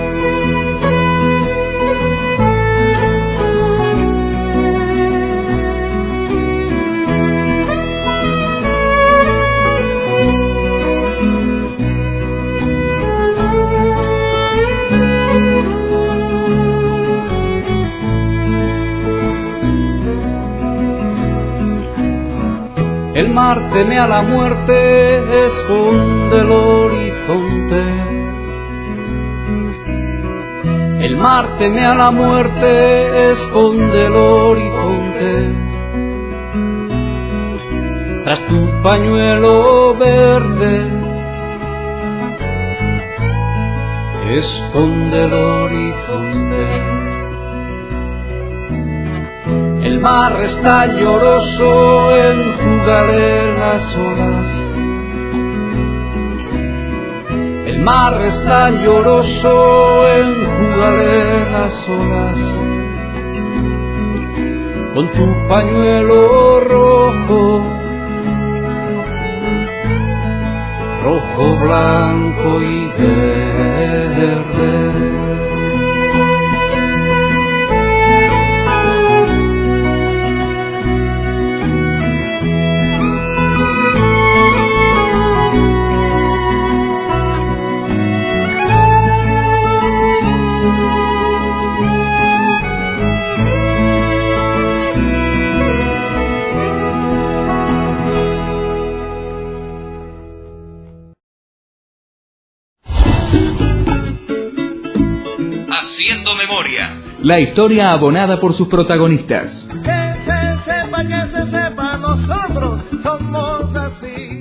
El mar teme a la muerte, esconde el horizonte. El mar teme a la muerte, esconde el horizonte. Tras tu pañuelo verde, esconde el horizonte. El mar está lloroso, enjúgale las olas. El mar está lloroso, enjúgale las olas. Con tu pañuelo rojo, rojo, blanco y verde. Haciendo memoria. La historia abonada por sus protagonistas. Que se sepa, que se sepa, nosotros somos así.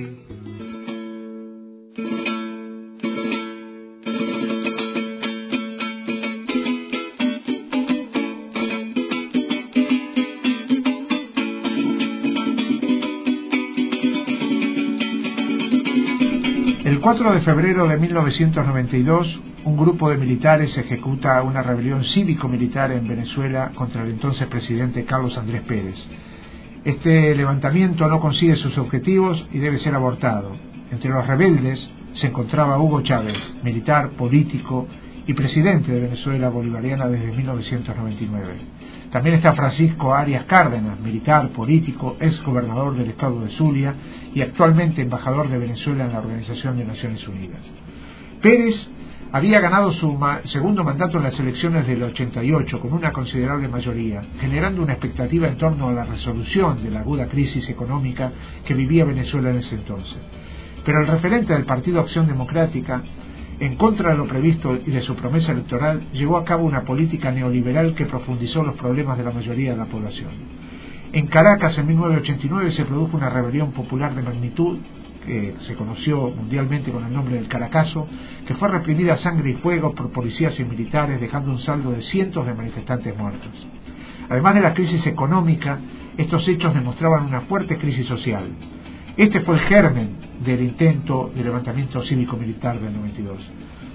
El cuatro de febrero de mil novecientos noventa y dos, un grupo de militares ejecuta una rebelión cívico-militar en Venezuela contra el entonces presidente Carlos Andrés Pérez. Este levantamiento no consigue sus objetivos y debe ser abortado. Entre los rebeldes se encontraba Hugo Chávez, militar, político y presidente de Venezuela bolivariana desde mil novecientos noventa y nueve. También está Francisco Arias Cárdenas, militar, político, ex gobernador del estado de Zulia y actualmente embajador de Venezuela en la Organización de Naciones Unidas. Pérez Había ganado su ma- segundo mandato en las elecciones del ochenta y ocho con una considerable mayoría, generando una expectativa en torno a la resolución de la aguda crisis económica que vivía Venezuela en ese entonces. Pero el referente del Partido Acción Democrática, en contra de lo previsto y de su promesa electoral, llevó a cabo una política neoliberal que profundizó los problemas de la mayoría de la población. En Caracas, en mil novecientos ochenta y nueve, se produjo una rebelión popular de magnitud que se conoció mundialmente con el nombre del Caracazo, que fue reprimida a sangre y fuego por policías y militares, dejando un saldo de cientos de manifestantes muertos. Además de la crisis económica, estos hechos demostraban una fuerte crisis social. Este fue el germen del intento de levantamiento cívico-militar del noventa y dos.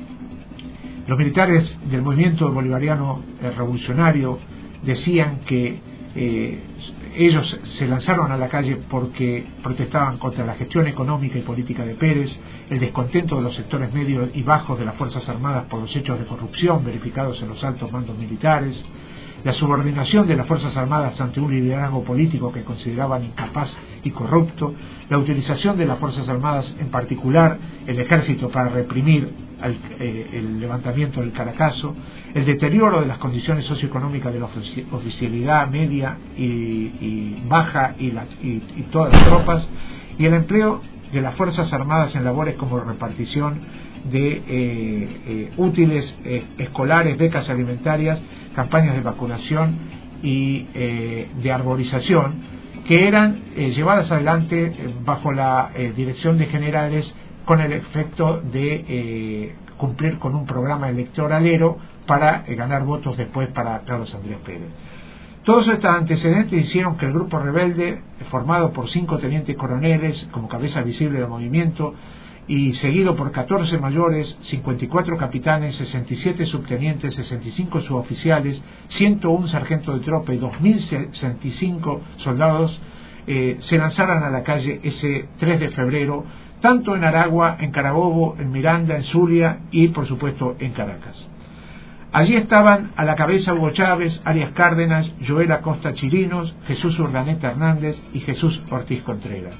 Los militares del movimiento bolivariano revolucionario decían que eh, ellos se lanzaron a la calle porque protestaban contra la gestión económica y política de Pérez, el descontento de los sectores medios y bajos de las Fuerzas Armadas por los hechos de corrupción verificados en los altos mandos militares, la subordinación de las Fuerzas Armadas ante un liderazgo político que consideraban incapaz y corrupto, la utilización de las Fuerzas Armadas, en particular el ejército, para reprimir al, eh, el levantamiento del Caracazo, el deterioro de las condiciones socioeconómicas de la ofici oficialidad media y, y baja y, la, y, y todas las tropas, y el empleo de las Fuerzas Armadas en labores como repartición de eh, eh, útiles eh, escolares, becas alimentarias, campañas de vacunación y eh, de arborización, que eran eh, llevadas adelante eh, bajo la eh, dirección de generales con el efecto de eh, cumplir con un programa electoralero para eh, ganar votos después para Carlos Andrés Pérez. Todos estos antecedentes hicieron que el grupo rebelde, formado por cinco tenientes coroneles como cabeza visible del movimiento, y seguido por catorce mayores, cincuenta y cuatro capitanes, sesenta y siete subtenientes, sesenta y cinco suboficiales, ciento uno sargentos de tropa y dos mil sesenta y cinco soldados, eh, se lanzaran a la calle ese tres de febrero, tanto en Aragua, en Carabobo, en Miranda, en Zulia y, por supuesto, en Caracas. Allí estaban a la cabeza Hugo Chávez, Arias Cárdenas, Joel Acosta Chirinos, Jesús Urdaneta Hernández y Jesús Ortiz Contreras.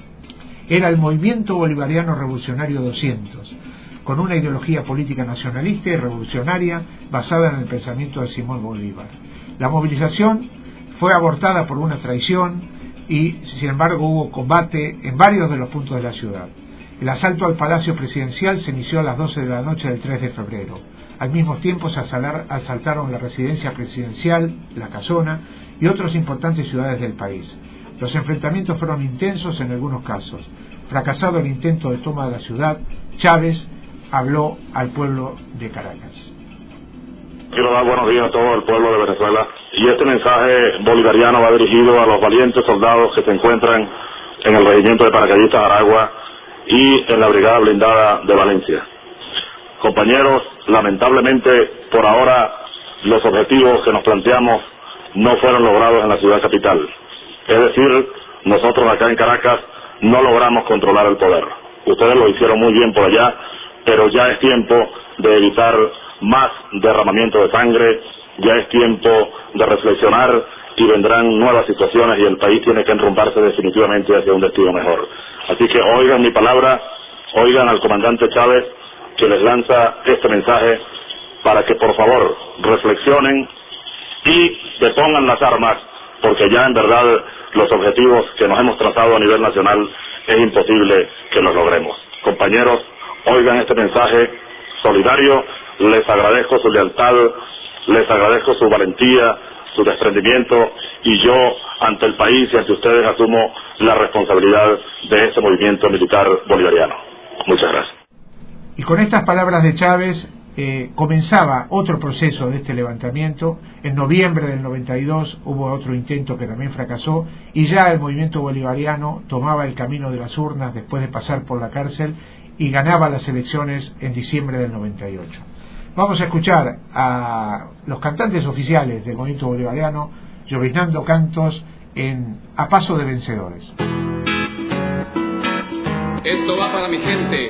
Era el Movimiento Bolivariano Revolucionario doscientos, con una ideología política nacionalista y revolucionaria basada en el pensamiento de Simón Bolívar. La movilización fue abortada por una traición y, sin embargo, hubo combate en varios de los puntos de la ciudad. El asalto al Palacio Presidencial se inició a las doce de la noche del tres de febrero. Al mismo tiempo se asaltaron la residencia presidencial, la Casona y otras importantes ciudades del país. Los enfrentamientos fueron intensos en algunos casos. Fracasado el intento de toma de la ciudad, Chávez habló al pueblo de Caracas. Quiero dar buenos días a todo el pueblo de Venezuela, y este mensaje bolivariano va dirigido a los valientes soldados que se encuentran en el regimiento de paracaidistas Aragua y en la brigada blindada de Valencia. Compañeros, lamentablemente por ahora los objetivos que nos planteamos no fueron logrados en la ciudad capital. Es decir, nosotros acá en Caracas no logramos controlar el poder. Ustedes lo hicieron muy bien por allá, pero ya es tiempo de evitar más derramamiento de sangre, ya es tiempo de reflexionar y vendrán nuevas situaciones y el país tiene que enrumbarse definitivamente hacia un destino mejor. Así que oigan mi palabra, oigan al comandante Chávez que les lanza este mensaje para que por favor reflexionen y se pongan las armas, porque ya en verdad los objetivos que nos hemos trazado a nivel nacional es imposible que los logremos. Compañeros, oigan este mensaje solidario, les agradezco su lealtad, les agradezco su valentía, su desprendimiento, y yo ante el país y ante ustedes asumo la responsabilidad de este movimiento militar bolivariano. Muchas gracias. Y con estas palabras de Chávez eh, comenzaba otro proceso de este levantamiento. En noviembre del noventa y dos hubo otro intento que también fracasó, y ya el movimiento bolivariano tomaba el camino de las urnas después de pasar por la cárcel y ganaba las elecciones en diciembre del noventa y ocho. Vamos a escuchar a los cantantes oficiales del movimiento bolivariano lloviznando cantos en A Paso de Vencedores. Esto va para mi gente.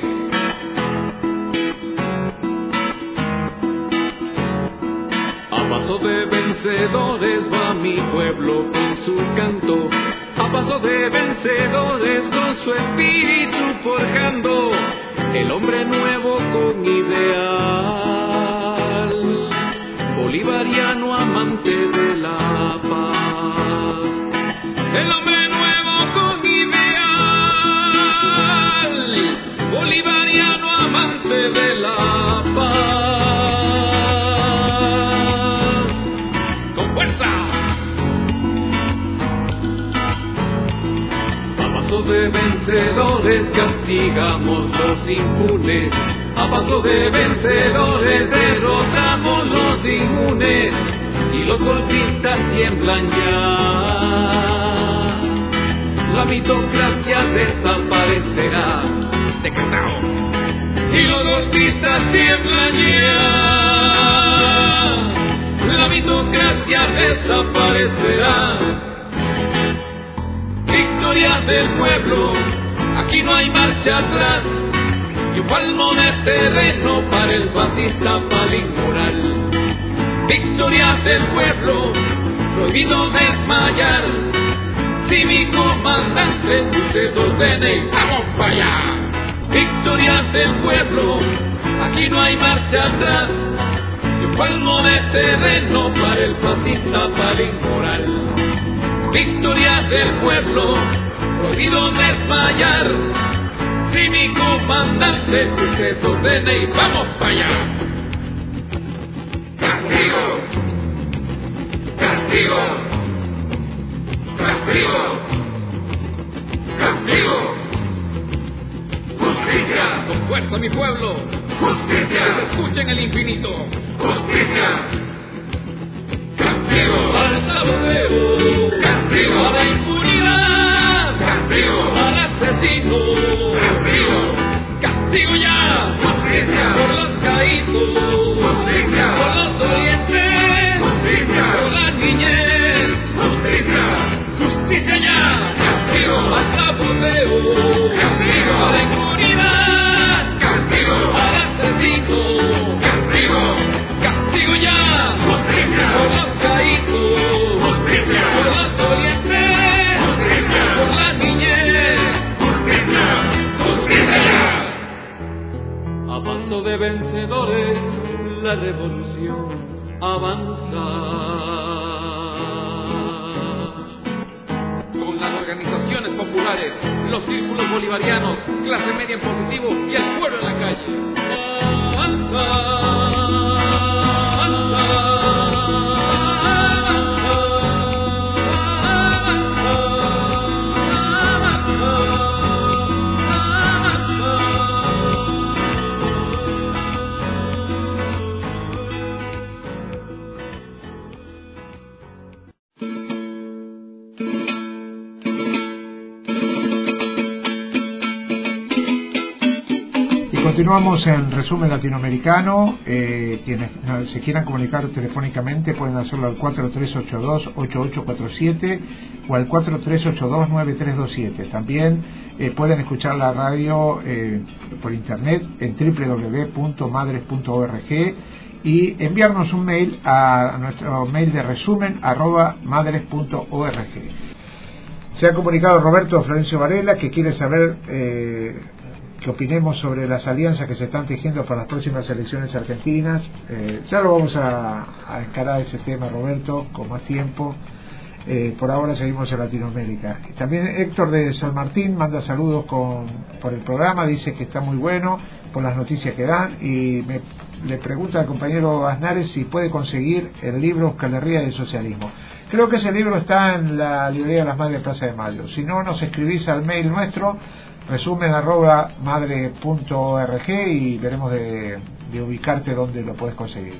A paso de vencedores va mi pueblo con su canto. A paso de vencedores con su espíritu forjando el hombre nuevo con ideal, bolivariano amante de la paz, el hombre nuevo con ideal, bolivariano amante de la paz, con fuerza. A paso de vencedores castigamos los impunes, a paso de vencedores derrotamos los inmunes, y los golpistas tiemblan ya. La mitocracia desaparecerá, decretado, y los golpistas tiemblan ya. La mitocracia desaparecerá. Victoria del pueblo, aquí no hay marcha atrás, y un palmo de terreno para el fascista palimoral. Victoria del pueblo, prohibido desmayar, si mi comandante usted ordene, vamos para allá. Victoria del pueblo, aquí no hay marcha atrás, y un palmo de terreno para el fascista palimoral. Victoria del pueblo, prohibido desmayar, si mi comandante usted ordene y vamos para allá. Castigo, castigo, castigo, castigo, justicia, con fuerza mi pueblo, justicia, que se escuche en el infinito, justicia, castigo, al saboteo, castigo, a la impunidad, castigo, al asesino, castigo, castigo ya, justicia, por los caídos, justicia, por los dolientes, justicia, por la niñez, justicia, justicia ya, castigo, al saboteo, castigo, a la impunidad, castigo, al asesino, castigo, castigo ya, justicia, por los caídos, justicia, por los dolientes, justicia, por la niñez, justicia, justicia ya. A paso de vencedores la revolución avanza. Con las organizaciones populares, los círculos bolivarianos, clase media en positivo y el pueblo en la calle. Avanza. Continuamos en Resumen Latinoamericano. Eh, quienes se quieran comunicar telefónicamente pueden hacerlo al cuatro tres ocho dos ocho ocho cuatro siete o al cuatro tres ocho dos nueve tres dos siete. También eh, pueden escuchar la radio eh, por internet en doble u doble u doble u punto madres punto org y enviarnos un mail a nuestro mail de resumen arroba madres punto org. Se ha comunicado Roberto Florencio Varela, que quiere saber eh, que opinemos sobre las alianzas que se están tejiendo para las próximas elecciones argentinas. Eh, ya lo vamos a, a encarar ese tema, Roberto, con más tiempo. Eh, por ahora seguimos en Latinoamérica. También Héctor de San Martín manda saludos con, por el programa, dice que está muy bueno por las noticias que dan, y me, le pregunta al compañero Aznares si puede conseguir el libro Euskal Herria del socialismo. Creo que ese libro está en la librería de las Madres de Plaza de Mayo. Si no, nos escribís al mail nuestro resumen arroba madre punto org y veremos de, de ubicarte donde lo puedes conseguir.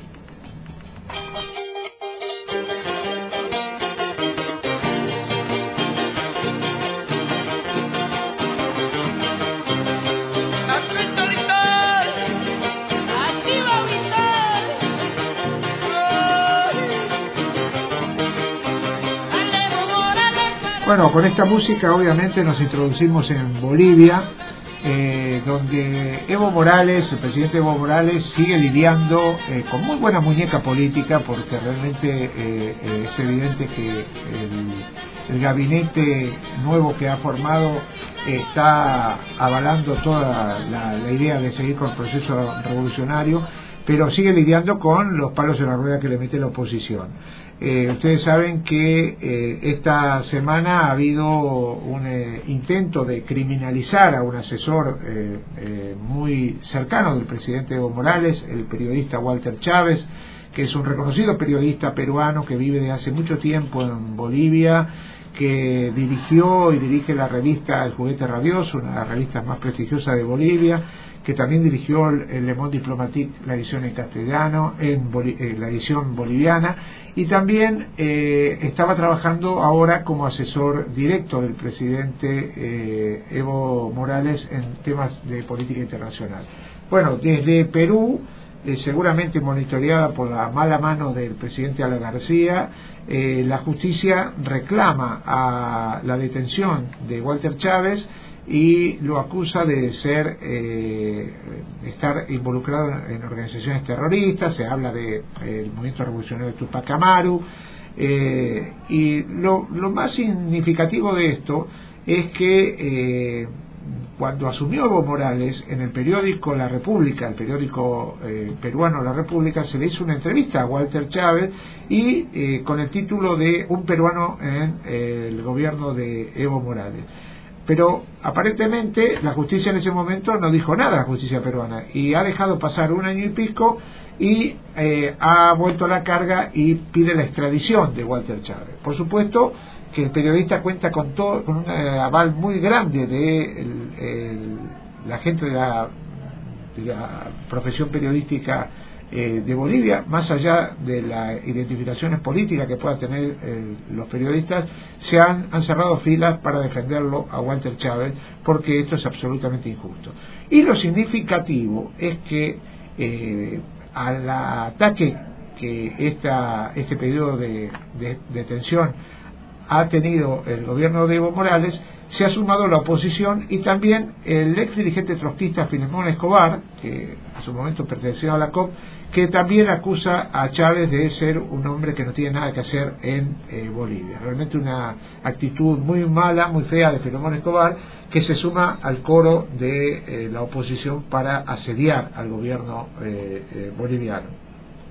Bueno, con esta música obviamente nos introducimos en Bolivia, eh, donde Evo Morales, el presidente Evo Morales, sigue lidiando eh, con muy buena muñeca política, porque realmente eh, eh, es evidente que el, el gabinete nuevo que ha formado está avalando toda la, la idea de seguir con el proceso revolucionario, pero sigue lidiando con los palos en la rueda que le mete la oposición. Eh, ustedes saben que eh, esta semana ha habido un eh, intento de criminalizar a un asesor eh, eh, muy cercano del presidente Evo Morales, el periodista Walter Chávez, que es un reconocido periodista peruano que vive desde hace mucho tiempo en Bolivia, que dirigió y dirige la revista El Juguete Rabioso, una de las revistas más prestigiosas de Bolivia, que también dirigió el Le Monde Diplomatique, la edición en castellano, en Boli- eh, la edición boliviana, y también eh, estaba trabajando ahora como asesor directo del presidente eh, Evo Morales en temas de política internacional. Bueno, desde Perú, Eh, seguramente monitoreada por la mala mano del presidente Alan García, eh, la justicia reclama a la detención de Walter Chávez y lo acusa de ser eh, estar involucrado en, en organizaciones terroristas. Se habla de eh, el movimiento revolucionario de Tupac Amaru, eh, y lo, lo más significativo de esto es que eh, cuando asumió Evo Morales, en el periódico La República, el periódico eh, peruano La República, se le hizo una entrevista a Walter Chávez y eh, con el título de Un peruano en eh, el gobierno de Evo Morales. Pero aparentemente la justicia en ese momento no dijo nada, la justicia peruana, y ha dejado pasar un año y pico y eh, ha vuelto a la carga y pide la extradición de Walter Chávez. Por supuesto que el periodista cuenta con todo, con un aval muy grande de el, el, la gente de la, de la profesión periodística eh, de Bolivia, más allá de las identificaciones políticas que puedan tener eh, los periodistas. Se han, han cerrado filas para defenderlo a Walter Chávez, porque esto es absolutamente injusto. Y lo significativo es que eh, al ataque que esta, este periodo de, de, de detención ha tenido el gobierno de Evo Morales, se ha sumado la oposición y también el ex dirigente trotskista Filemón Escobar, que en su momento pertenecía a la C O P, que también acusa a Chávez de ser un hombre que no tiene nada que hacer en eh, Bolivia. Realmente una actitud muy mala, muy fea de Filemón Escobar, que se suma al coro de eh, la oposición para asediar al gobierno eh, eh, boliviano.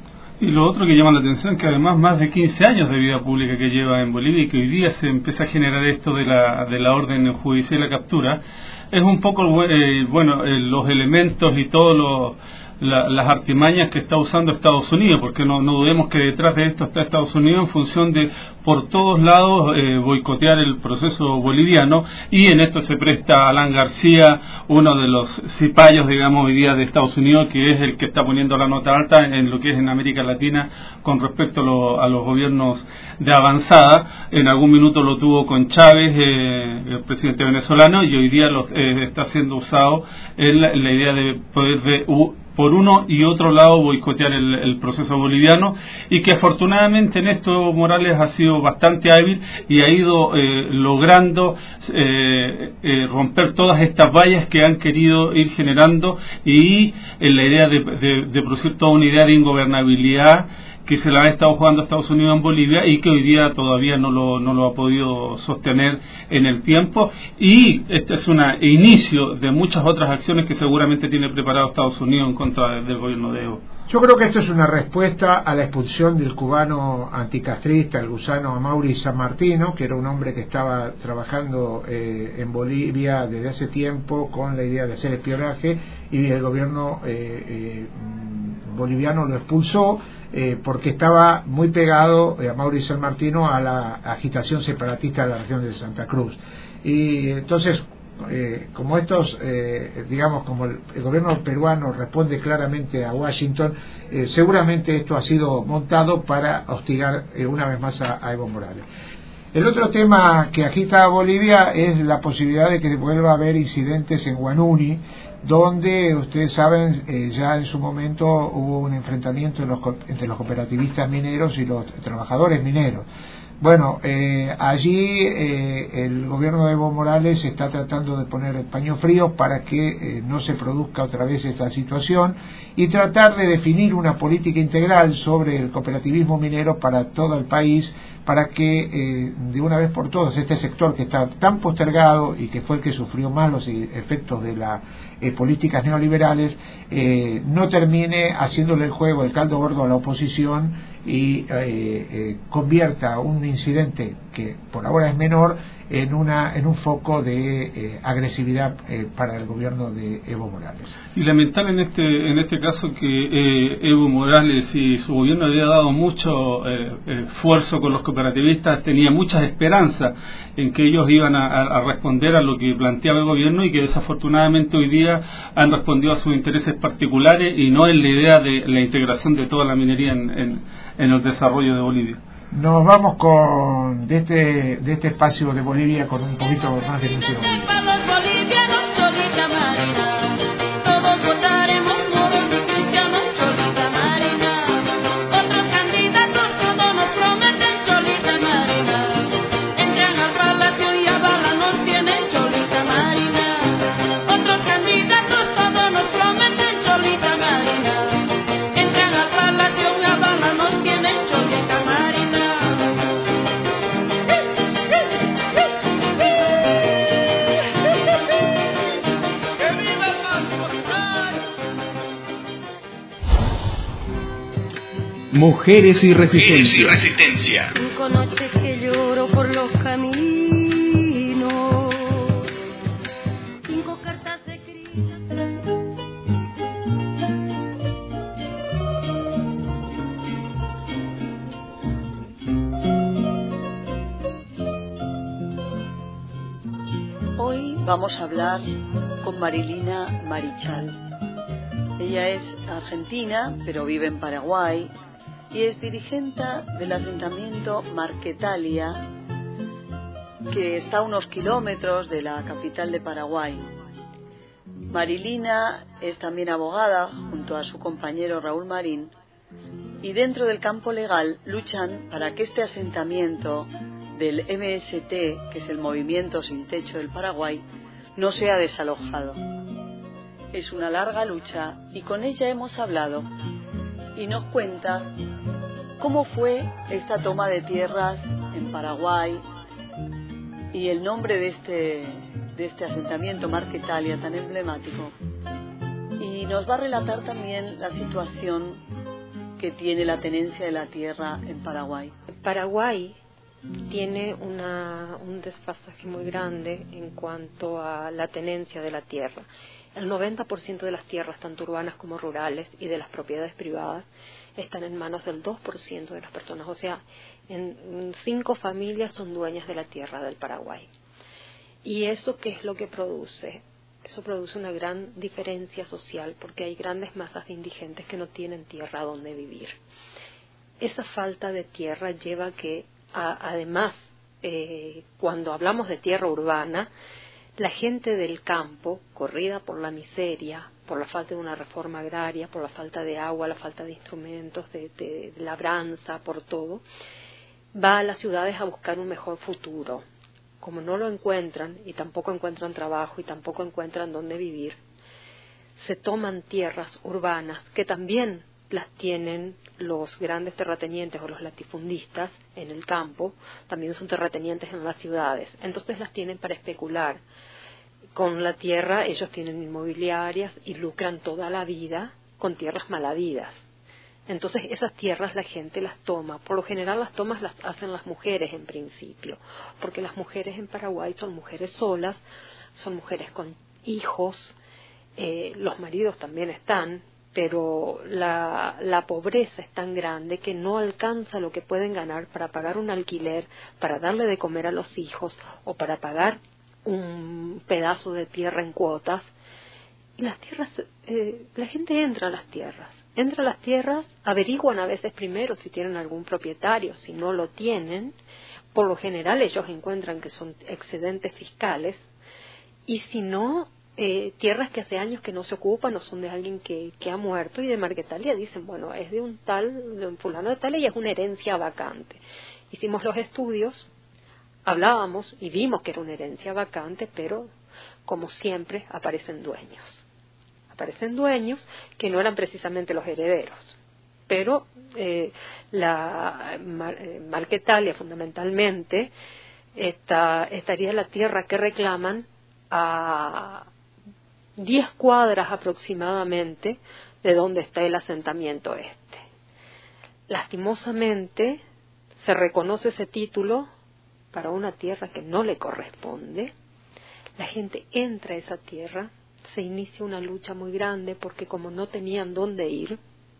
Y lo otro que llama la atención es que además más de quince años de vida pública que lleva en Bolivia, y que hoy día se empieza a generar esto de la, de la orden judicial de la captura, es un poco eh, bueno eh, los elementos y todos los La, las artimañas que está usando Estados Unidos, porque no, no dudemos que detrás de esto está Estados Unidos en función de por todos lados eh, boicotear el proceso boliviano, y en esto se presta Alan García, uno de los cipayos, digamos, hoy día de Estados Unidos, que es el que está poniendo la nota alta en lo que es en América Latina con respecto a, lo, a los gobiernos de avanzada. En algún minuto lo tuvo con Chávez, eh, el presidente venezolano, y hoy día lo, eh, está siendo usado en la, en la idea de poder de uh, por uno y otro lado boicotear el, el proceso boliviano, y que afortunadamente en esto Morales ha sido bastante hábil y ha ido eh, logrando eh, eh, romper todas estas vallas que han querido ir generando, y en la idea de, de, de producir toda una idea de ingobernabilidad que se la ha estado jugando Estados Unidos en Bolivia, y que hoy día todavía no lo, no lo ha podido sostener en el tiempo. Y este es un inicio de muchas otras acciones que seguramente tiene preparado Estados Unidos en contra del gobierno de Evo. Yo creo que esto es una respuesta a la expulsión del cubano anticastrista, el gusano Amaury San Martino, que era un hombre que estaba trabajando eh, en Bolivia desde hace tiempo con la idea de hacer espionaje, y el gobierno eh, eh, boliviano lo expulsó eh, porque estaba muy pegado eh, a Amaury San Martino a la agitación separatista de la región de Santa Cruz. Y entonces, Eh, como estos, eh, digamos, como el, el gobierno peruano responde claramente a Washington, eh, seguramente esto ha sido montado para hostigar eh, una vez más a, a Evo Morales. El otro tema que agita a Bolivia es la posibilidad de que vuelva a haber incidentes en Huanuni, donde ustedes saben, eh, ya en su momento hubo un enfrentamiento en los, entre los cooperativistas mineros y los trabajadores mineros. Bueno, eh, allí eh, el gobierno de Evo Morales está tratando de poner el paño frío para que eh, no se produzca otra vez esta situación y tratar de definir una política integral sobre el cooperativismo minero para todo el país, para que eh, de una vez por todas este sector que está tan postergado y que fue el que sufrió más los efectos de las eh, políticas neoliberales, eh, no termine haciéndole el juego, el caldo gordo a la oposición y eh, eh, convierta un incidente que por ahora es menor en una en un foco de eh, agresividad eh, para el gobierno de Evo Morales. Y lamentar en este en este caso que eh, Evo Morales y su gobierno había dado mucho eh, esfuerzo con los cooperativistas, tenía muchas esperanzas en que ellos iban a, a responder a lo que planteaba el gobierno y que desafortunadamente hoy día han respondido a sus intereses particulares y no en la idea de la integración de toda la minería en, en, en el desarrollo de Bolivia. Nos vamos con de este de este espacio de Bolivia con un poquito más de música. Los bolivianos, Cholita Marina, todos votaremos moros y cristianos, Cholita Marina. Otros candidatos todos nos prometen, Cholita Marina. Entran al palacio y a bala nos tienen, Cholita Marina. Otros candidatos todos nos prometen, Cholita Marina. Entran al palacio y a bala nos tienen, Cholita Marina. Mujeres y Resistencia. Mujeres y Resistencia. Cinco noches que lloro por los caminos. Cinco cartas escritas. Hoy vamos a hablar con Marilina Marichal. Ella es argentina, pero vive en Paraguay. Y es dirigente del asentamiento Marquetalia, que está a unos kilómetros de la capital de Paraguay. Marilina es también abogada junto a su compañero Raúl Marín y dentro del campo legal luchan para que este asentamiento del M S T, que es el Movimiento Sin Techo del Paraguay, no sea desalojado. Es una larga lucha y con ella hemos hablado y nos cuenta cómo fue esta toma de tierras en Paraguay y el nombre de este, de este asentamiento Marquetalia tan emblemático. Y nos va a relatar también la situación que tiene la tenencia de la tierra en Paraguay. Paraguay tiene una, un desfasaje muy grande en cuanto a la tenencia de la tierra. El noventa por ciento de las tierras, tanto urbanas como rurales, y de las propiedades privadas, están en manos del dos por ciento de las personas. O sea, en cinco familias son dueñas de la tierra del Paraguay. ¿Y eso qué es lo que produce? Eso produce una gran diferencia social porque hay grandes masas de indigentes que no tienen tierra donde vivir. Esa falta de tierra lleva que, a, además, eh, cuando hablamos de tierra urbana, la gente del campo, corrida por la miseria, por la falta de una reforma agraria, por la falta de agua, la falta de instrumentos, de, de, de labranza, por todo, va a las ciudades a buscar un mejor futuro. Como no lo encuentran, y tampoco encuentran trabajo, y tampoco encuentran dónde vivir, se toman tierras urbanas, que también las tienen los grandes terratenientes o los latifundistas en el campo, también son terratenientes en las ciudades, entonces las tienen para especular. Con la tierra ellos tienen inmobiliarias y lucran toda la vida con tierras malavidas. Entonces esas tierras la gente las toma, por lo general las tomas las hacen las mujeres en principio, porque las mujeres en Paraguay son mujeres solas, son mujeres con hijos, eh, los maridos también están, pero la, la pobreza es tan grande que no alcanza lo que pueden ganar para pagar un alquiler, para darle de comer a los hijos o para pagar un pedazo de tierra en cuotas. Y las tierras, eh, la gente entra a las tierras, entra a las tierras, averiguan a veces primero si tienen algún propietario, si no lo tienen, por lo general ellos encuentran que son excedentes fiscales, y si no, eh, tierras que hace años que no se ocupan o son de alguien que, que ha muerto, y de Marquetalia dicen, bueno, es de un tal, de un fulano de tal y es una herencia vacante. hicimos los estudios, hablábamos y vimos que era una herencia vacante, pero como siempre aparecen dueños. Aparecen dueños que no eran precisamente los herederos. Pero eh, la Mar, eh, Marquetalia fundamentalmente esta, estaría la tierra que reclaman a diez cuadras aproximadamente de donde está el asentamiento este. Lastimosamente se reconoce ese título para una tierra que no le corresponde. La gente entra a esa tierra, se inicia una lucha muy grande porque como no tenían dónde ir,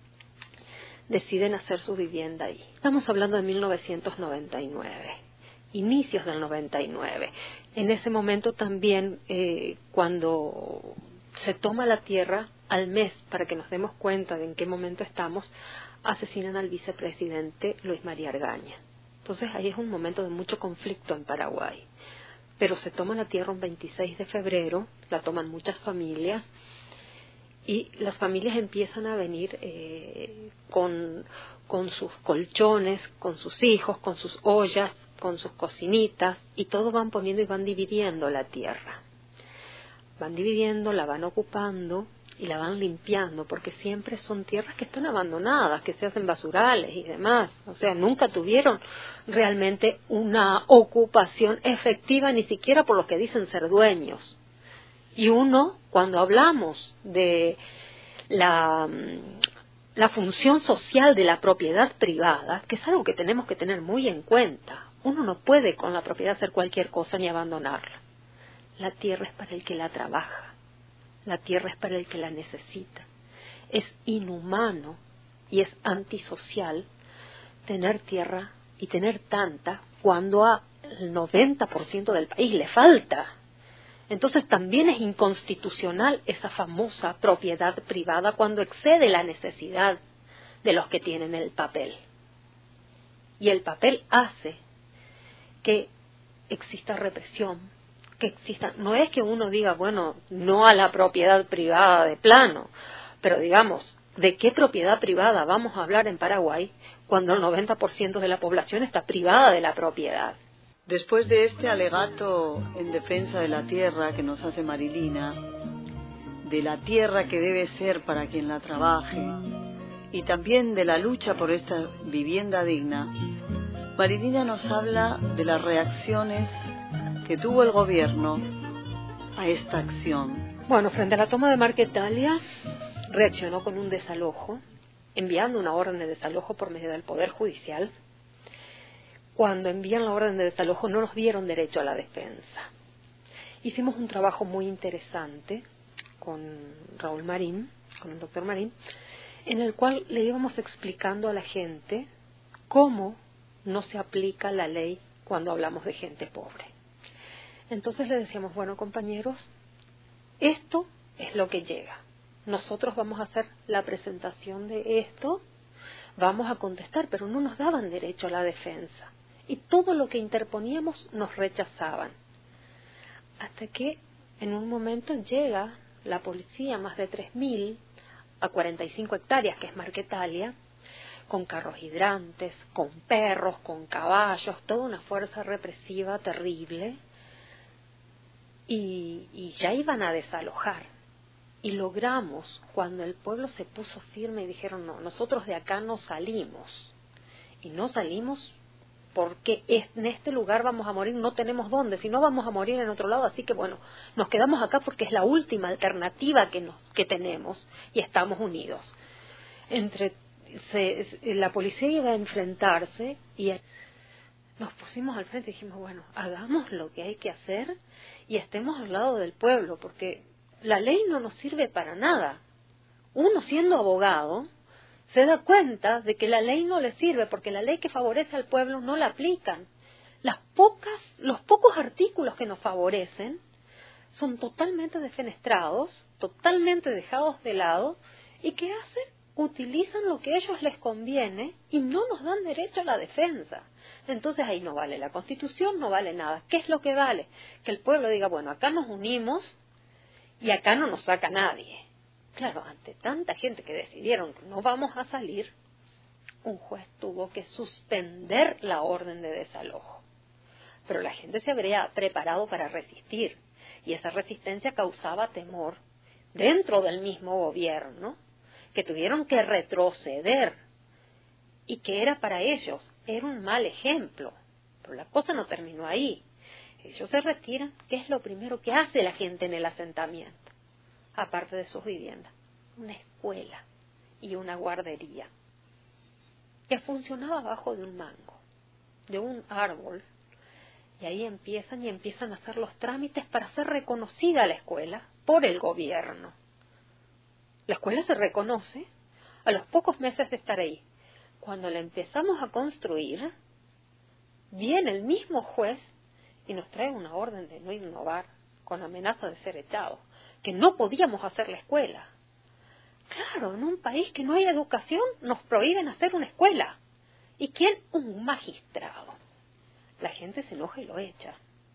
deciden hacer su vivienda ahí. Estamos hablando de mil novecientos noventa y nueve, inicios del noventa y nueve. En ese momento también, eh, cuando se toma la tierra, al mes, para que nos demos cuenta de en qué momento estamos, asesinan al vicepresidente Luis María Argaña. Entonces ahí es un momento de mucho conflicto en Paraguay. Pero se toma la tierra un veintiséis de febrero, la toman muchas familias, y las familias empiezan a venir eh, con, con sus colchones, con sus hijos, con sus ollas, con sus cocinitas, y todos van poniendo y van dividiendo la tierra. Van dividiendo, la van ocupando y la van limpiando, porque siempre son tierras que están abandonadas, que se hacen basurales y demás. O sea, nunca tuvieron realmente una ocupación efectiva, ni siquiera por los que dicen ser dueños. Y uno, cuando hablamos de la, la función social de la propiedad privada, que es algo que tenemos que tener muy en cuenta, uno no puede con la propiedad hacer cualquier cosa ni abandonarla. La tierra es para el que la trabaja, la tierra es para el que la necesita. Es inhumano y es antisocial tener tierra y tener tanta cuando al noventa por ciento del país le falta. Entonces también es inconstitucional esa famosa propiedad privada cuando excede la necesidad de los que tienen el papel. Y el papel hace que exista represión, que exista, no es que uno diga, bueno, no a la propiedad privada de plano, pero digamos, ¿de qué propiedad privada vamos a hablar en Paraguay cuando el noventa por ciento de la población está privada de la propiedad? Después de este alegato en defensa de la tierra que nos hace Marilina, de la tierra que debe ser para quien la trabaje, y también de la lucha por esta vivienda digna, Marilina nos habla de las reacciones que tuvo el gobierno a esta acción. Bueno, frente a la toma de Marquetalia, reaccionó con un desalojo, enviando una orden de desalojo por medio del Poder Judicial. Cuando envían la orden de desalojo no nos dieron derecho a la defensa. Hicimos un trabajo muy interesante con Raúl Marín, con el doctor Marín, en el cual le íbamos explicando a la gente cómo no se aplica la ley cuando hablamos de gente pobre. Entonces le decíamos, bueno, compañeros, esto es lo que llega. Nosotros vamos a hacer la presentación de esto, vamos a contestar, pero no nos daban derecho a la defensa. Y todo lo que interponíamos nos rechazaban. Hasta que en un momento llega la policía, más de tres mil, a cuarenta y cinco hectáreas, que es Marquetalia, con carros hidrantes, con perros, con caballos, toda una fuerza represiva terrible, y, y ya iban a desalojar. Y logramos, cuando el pueblo se puso firme y dijeron, no, nosotros de acá no salimos, y no salimos porque en este lugar vamos a morir, no tenemos dónde, si no vamos a morir en otro lado, así que bueno, nos quedamos acá porque es la última alternativa que nos que tenemos y estamos unidos. Entre se, la policía iba a enfrentarse y nos pusimos al frente y dijimos, bueno, hagamos lo que hay que hacer y estemos al lado del pueblo, porque la ley no nos sirve para nada. Uno, siendo abogado, se da cuenta de que la ley no le sirve, porque la ley que favorece al pueblo no la aplican. Las pocas, los pocos artículos que nos favorecen son totalmente defenestrados, totalmente dejados de lado, y ¿qué hacen? Utilizan lo que a ellos les conviene y no nos dan derecho a la defensa. Entonces ahí no vale la Constitución, no vale nada. ¿Qué es lo que vale? Que el pueblo diga, bueno, acá nos unimos y acá no nos saca nadie. Claro, ante tanta gente que decidieron que no vamos a salir, un juez tuvo que suspender la orden de desalojo. Pero la gente se habría preparado para resistir, y esa resistencia causaba temor dentro del mismo gobierno, que tuvieron que retroceder, y que era para ellos, era un mal ejemplo. Pero la cosa no terminó ahí. Ellos se retiran. ¿Qué es lo primero que hace la gente en el asentamiento? Aparte de sus viviendas, una escuela y una guardería que funcionaba abajo de un mango, de un árbol. Y ahí empiezan y empiezan a hacer los trámites para ser reconocida la escuela por el gobierno. La escuela se reconoce a los pocos meses de estar ahí. Cuando la empezamos a construir, viene el mismo juez y nos trae una orden de no innovar, con amenaza de ser echados, que no podíamos hacer la escuela. Claro, en un país que no hay educación nos prohíben hacer una escuela. ¿Y quién? Un magistrado. La gente se enoja y lo echa.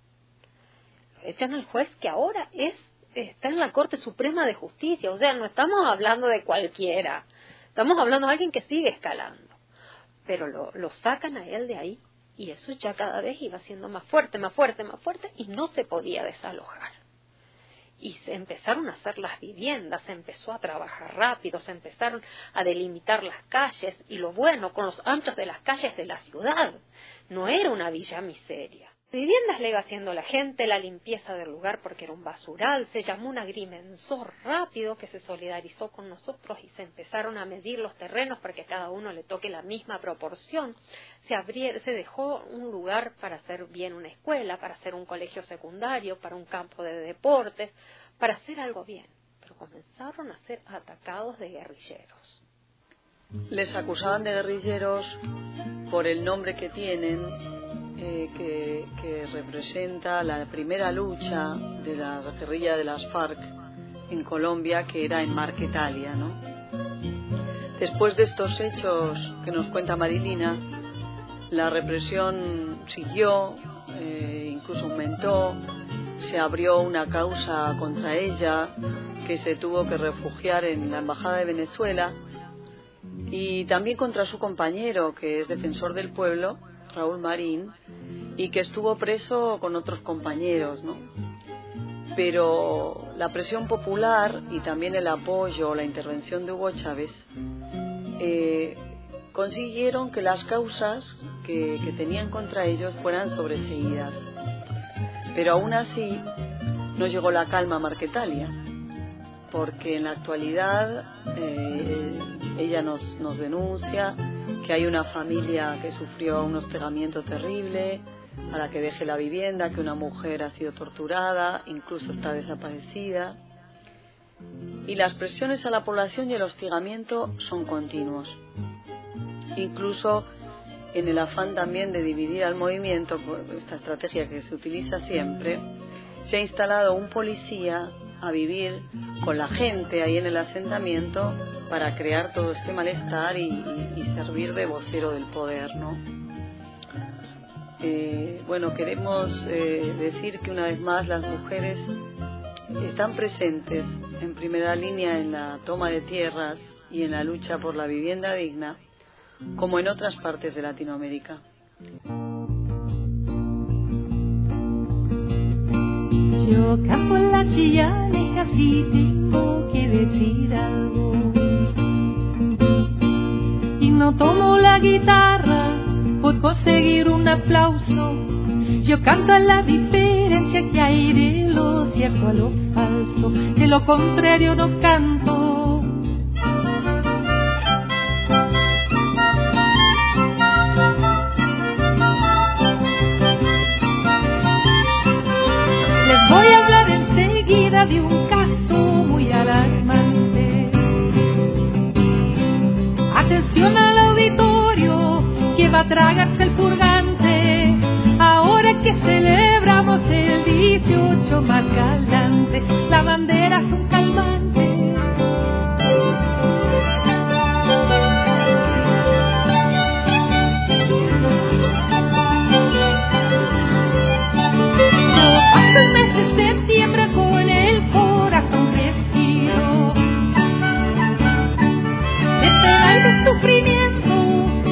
Lo echan al juez que ahora es está en la Corte Suprema de Justicia. O sea, no estamos hablando de cualquiera. Estamos hablando de alguien que sigue escalando. Pero lo, lo sacan a él de ahí. Y eso ya cada vez iba siendo más fuerte, más fuerte, más fuerte. Y no se podía desalojar. Y se empezaron a hacer las viviendas, se empezó a trabajar rápido, se empezaron a delimitar las calles, y lo bueno, con los anchos de las calles de la ciudad, no era una villa miseria. Viviendas le iba haciendo la gente, la limpieza del lugar porque era un basural, se llamó un agrimensor rápido que se solidarizó con nosotros y se empezaron a medir los terrenos para que cada uno le toque la misma proporción. Se, abrió, se dejó un lugar para hacer bien una escuela, para hacer un colegio secundario, para un campo de deportes, para hacer algo bien. Pero comenzaron a ser atacados de guerrilleros. Les acusaban de guerrilleros por el nombre que tienen, Eh, que, que representa la primera lucha de la guerrilla de las FARC en Colombia, que era en Marquetalia, ¿no? Después de estos hechos que nos cuenta Marilina, la represión siguió, eh, incluso aumentó, se abrió una causa contra ella, que se tuvo que refugiar en la Embajada de Venezuela, y también contra su compañero, que es defensor del pueblo, Raúl Marín, y que estuvo preso con otros compañeros, ¿no? Pero la presión popular y también el apoyo, la intervención de Hugo Chávez eh, consiguieron que las causas que, que tenían contra ellos fueran sobreseídas. Pero aún así no llegó la calma a Marquetalia, porque en la actualidad eh, ella nos, nos denuncia que hay una familia que sufrió un hostigamiento terrible, a la que deje la vivienda, que una mujer ha sido torturada, incluso está desaparecida. Y las presiones a la población y el hostigamiento son continuos. Incluso en el afán también de dividir al movimiento, esta estrategia que se utiliza siempre, se ha instalado un policía a vivir con la gente ahí en el asentamiento para crear todo este malestar y, y, y servir de vocero del poder, ¿no? Eh, bueno, queremos eh, decir que una vez más las mujeres están presentes en primera línea en la toma de tierras y en la lucha por la vivienda digna, como en otras partes de Latinoamérica. Yo canto en la chillaleja si tengo que decir algo, y no tomo la guitarra por conseguir un aplauso. Yo canto en la diferencia que hay de lo cierto a lo falso, de lo contrario no canto. Les voy a hablar enseguida de un caso muy alarmante. Atención al auditorio que va a tragarse el purgante, ahora que celebramos el dieciocho más galante. La bandera es un calmante. Paso el mes de septiembre con el corazón vestido de pena y de sufrimiento,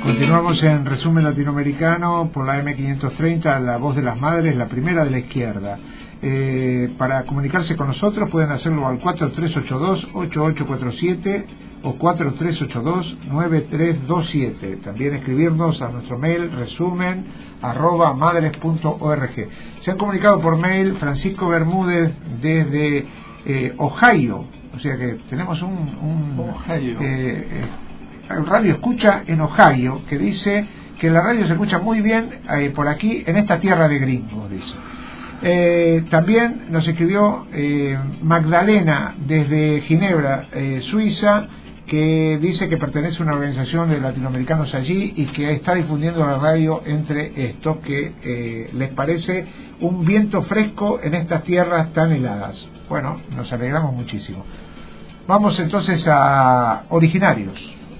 Continuamos en Resumen Latinoamericano por la eme quinientos treinta, La Voz de las Madres, la primera de la izquierda. Eh, para comunicarse con nosotros pueden hacerlo al cuatro tres ocho dos, ocho ocho cuatro siete o cuatro tres ocho dos, nueve tres dos siete. También escribirnos a nuestro mail resumen arroba madres punto org. Se han comunicado por mail Francisco Bermúdez desde eh, Ohio, o sea que tenemos un, un Ohio. Eh, eh, radio escucha en Ohio, que dice que la radio se escucha muy bien eh, por aquí en esta tierra de gringos, dice. Eh, también nos escribió eh, Magdalena desde Ginebra, eh, Suiza, que dice que pertenece a una organización de latinoamericanos allí y que está difundiendo la radio entre estos, que eh, les parece un viento fresco en estas tierras tan heladas. Bueno, nos alegramos muchísimo. Vamos entonces a Originarios.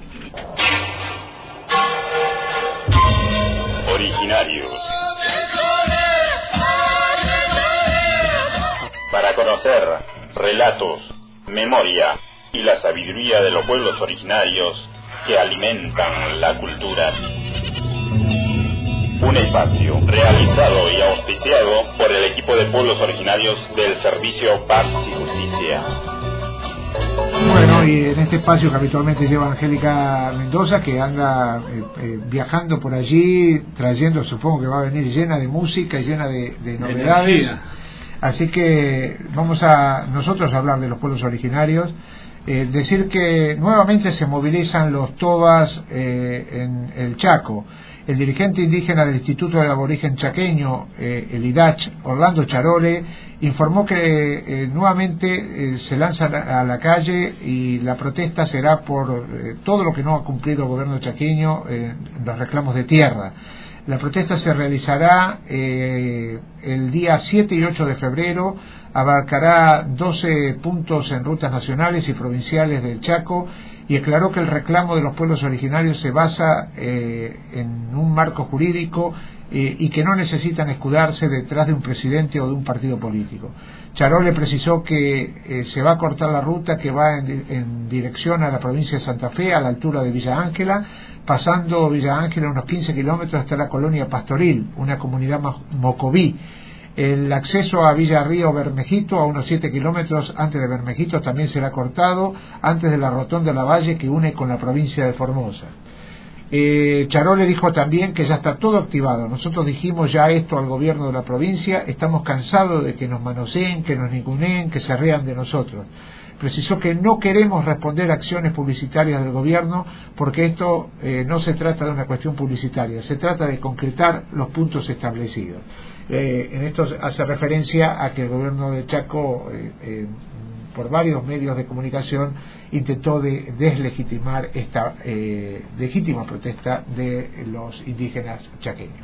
Originarios. Para conocer relatos, memoria y la sabiduría de los pueblos originarios que alimentan la cultura. Un espacio realizado y auspiciado por el equipo de pueblos originarios del Servicio Paz y Justicia. Bueno, y en este espacio que habitualmente lleva Angélica Mendoza, que anda eh, eh, viajando por allí, trayendo, supongo que va a venir llena de música y llena de, de novedades. Energía. Así que vamos a nosotros a hablar de los pueblos originarios. Eh, decir que nuevamente se movilizan los tobas eh, en el Chaco. El dirigente indígena del Instituto del Aborigen Chaqueño, eh, el I D A C H, Orlando Charole, informó que eh, nuevamente eh, se lanza a la calle y la protesta será por eh, todo lo que no ha cumplido el gobierno chaqueño en eh, los reclamos de tierra. La protesta se realizará eh, el día siete y ocho de febrero, abarcará doce puntos en rutas nacionales y provinciales del Chaco, y aclaró que el reclamo de los pueblos originarios se basa eh, en un marco jurídico eh, y que no necesitan escudarse detrás de un presidente o de un partido político. Charole precisó que eh, se va a cortar la ruta que va en, en dirección a la provincia de Santa Fe, a la altura de Villa Ángela, pasando Villa Ángela unos quince kilómetros hasta la colonia Pastoril, una comunidad mocoví. El acceso a Villa Río Bermejito, a unos siete kilómetros antes de Bermejito, también será cortado antes de la rotonda de la Valle que une con la provincia de Formosa. Eh, Charole dijo también que ya está todo activado. Nosotros dijimos ya esto al gobierno de la provincia, estamos cansados de que nos manoseen, que nos ninguneen, que se rían de nosotros. Precisó que no queremos responder a acciones publicitarias del gobierno porque esto eh, no se trata de una cuestión publicitaria, se trata de concretar los puntos establecidos. Eh, en esto hace referencia a que el gobierno de Chaco, eh, eh, por varios medios de comunicación, intentó de deslegitimar esta eh, legítima protesta de los indígenas chaqueños.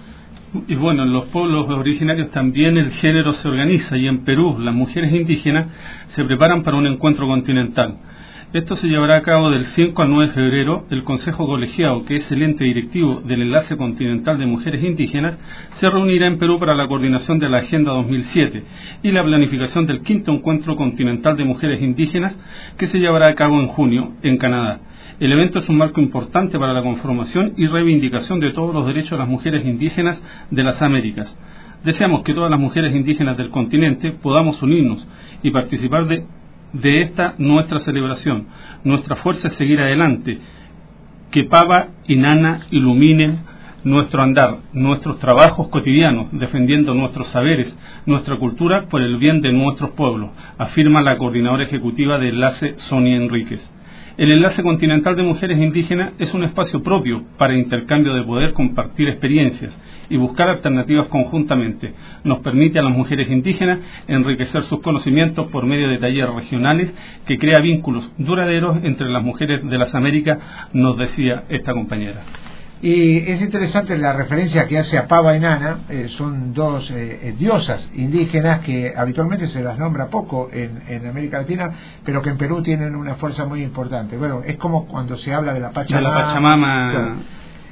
Y bueno, en los pueblos originarios también el género se organiza, y en Perú las mujeres indígenas se preparan para un encuentro continental. Esto se llevará a cabo del cinco al nueve de febrero. El Consejo Colegiado, que es el ente directivo del Enlace Continental de Mujeres Indígenas, se reunirá en Perú para la coordinación de la Agenda dos mil siete y la planificación del quinto Encuentro Continental de Mujeres Indígenas, que se llevará a cabo en junio en Canadá. El evento es un marco importante para la conformación y reivindicación de todos los derechos de las mujeres indígenas de las Américas. Deseamos que todas las mujeres indígenas del continente podamos unirnos y participar de de esta nuestra celebración. Nuestra fuerza es seguir adelante, que Pava y Nana iluminen nuestro andar, nuestros trabajos cotidianos, defendiendo nuestros saberes, nuestra cultura por el bien de nuestros pueblos, afirma la coordinadora ejecutiva de Enlace, Sonia Enríquez. El Enlace Continental de Mujeres Indígenas es un espacio propio para intercambio de poder, compartir experiencias y buscar alternativas conjuntamente. Nos permite a las mujeres indígenas enriquecer sus conocimientos por medio de talleres regionales que crea vínculos duraderos entre las mujeres de las Américas, nos decía esta compañera. Y es interesante la referencia que hace a Pava y Nana, eh, son dos eh, diosas indígenas que habitualmente se las nombra poco en, en América Latina, pero que en Perú tienen una fuerza muy importante. Bueno, es como cuando se habla de la Pachamama. De la Pachamama. Claro.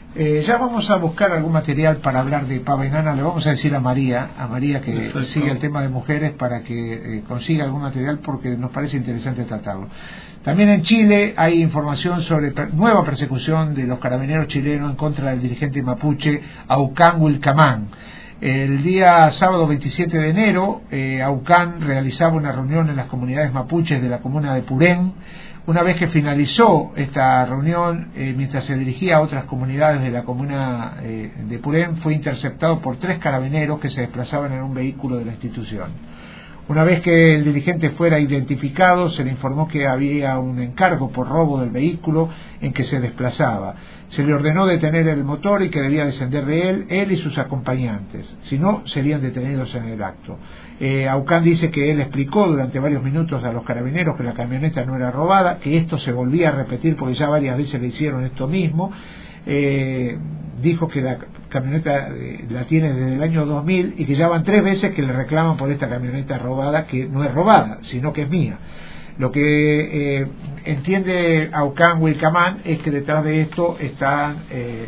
Eh, ya vamos a buscar algún material para hablar de Pava y Nana. Le vamos a decir a María, a María que Perfecto. siga el tema de mujeres para que eh, consiga algún material porque nos parece interesante tratarlo. También en Chile hay información sobre per nueva persecución de los carabineros chilenos en contra del dirigente mapuche Aucán Wilcamán. El día sábado veintisiete de enero, eh, Aucán realizaba una reunión en las comunidades mapuches de la comuna de Purén. Una vez que finalizó esta reunión, eh, mientras se dirigía a otras comunidades de la comuna eh, de Purén, fue interceptado por tres carabineros que se desplazaban en un vehículo de la institución. Una vez que el dirigente fuera identificado, se le informó que había un encargo por robo del vehículo en que se desplazaba. Se le ordenó detener el motor y que debía descender de él, él y sus acompañantes. Si no, serían detenidos en el acto. Eh, Aucán dice que él explicó durante varios minutos a los carabineros que la camioneta no era robada, que esto se volvía a repetir porque ya varias veces le hicieron esto mismo. Eh, dijo que la camioneta eh, la tiene desde el año dos mil y que ya van tres veces que le reclaman por esta camioneta robada, que no es robada, sino que es mía. Lo que eh, entiende Aucán Wilcamán es que detrás de esto está eh,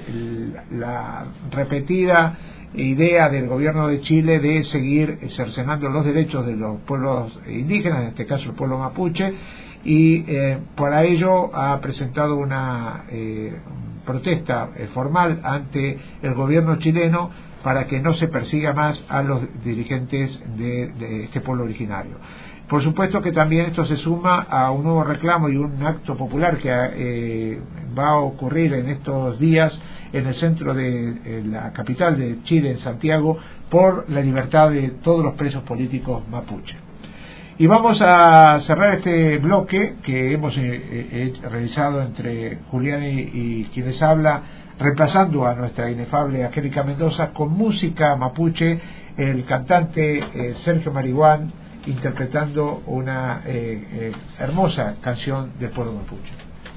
la repetida idea del gobierno de Chile de seguir cercenando los derechos de los pueblos indígenas, en este caso el pueblo mapuche, y eh, para ello ha presentado una eh, protesta eh, formal ante el gobierno chileno para que no se persiga más a los dirigentes de, de este pueblo originario. Por supuesto que también esto se suma a un nuevo reclamo y un acto popular que eh, va a ocurrir en estos días en el centro de eh, la capital de Chile, en Santiago, por la libertad de todos los presos políticos mapuche. Y vamos a cerrar este bloque que hemos eh, eh, realizado entre Julián y, y quienes habla, reemplazando a nuestra inefable Angélica Mendoza, con música mapuche, el cantante eh, Sergio Marihuán, interpretando una eh, eh, hermosa canción del pueblo mapuche.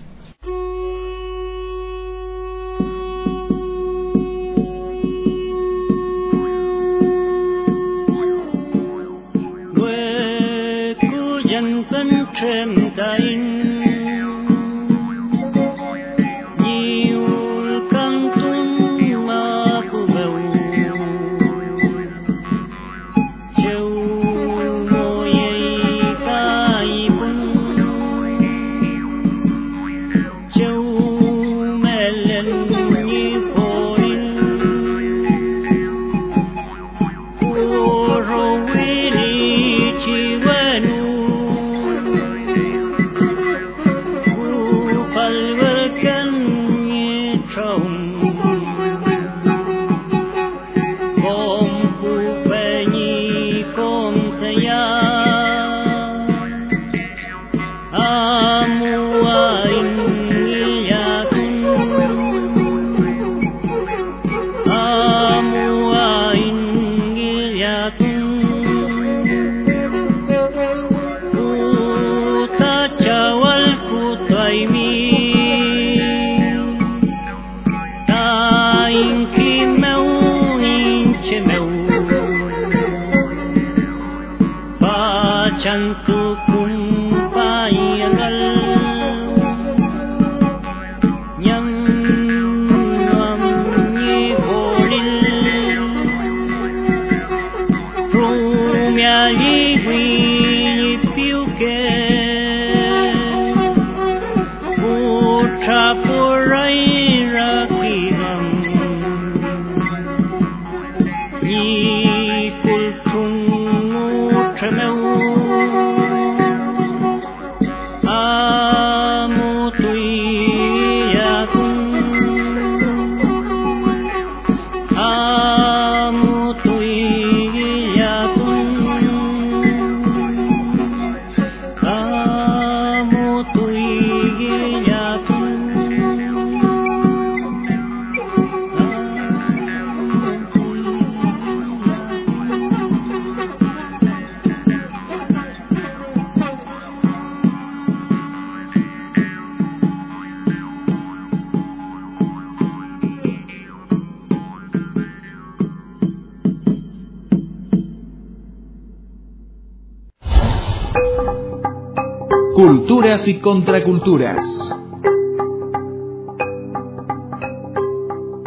Culturas y contraculturas.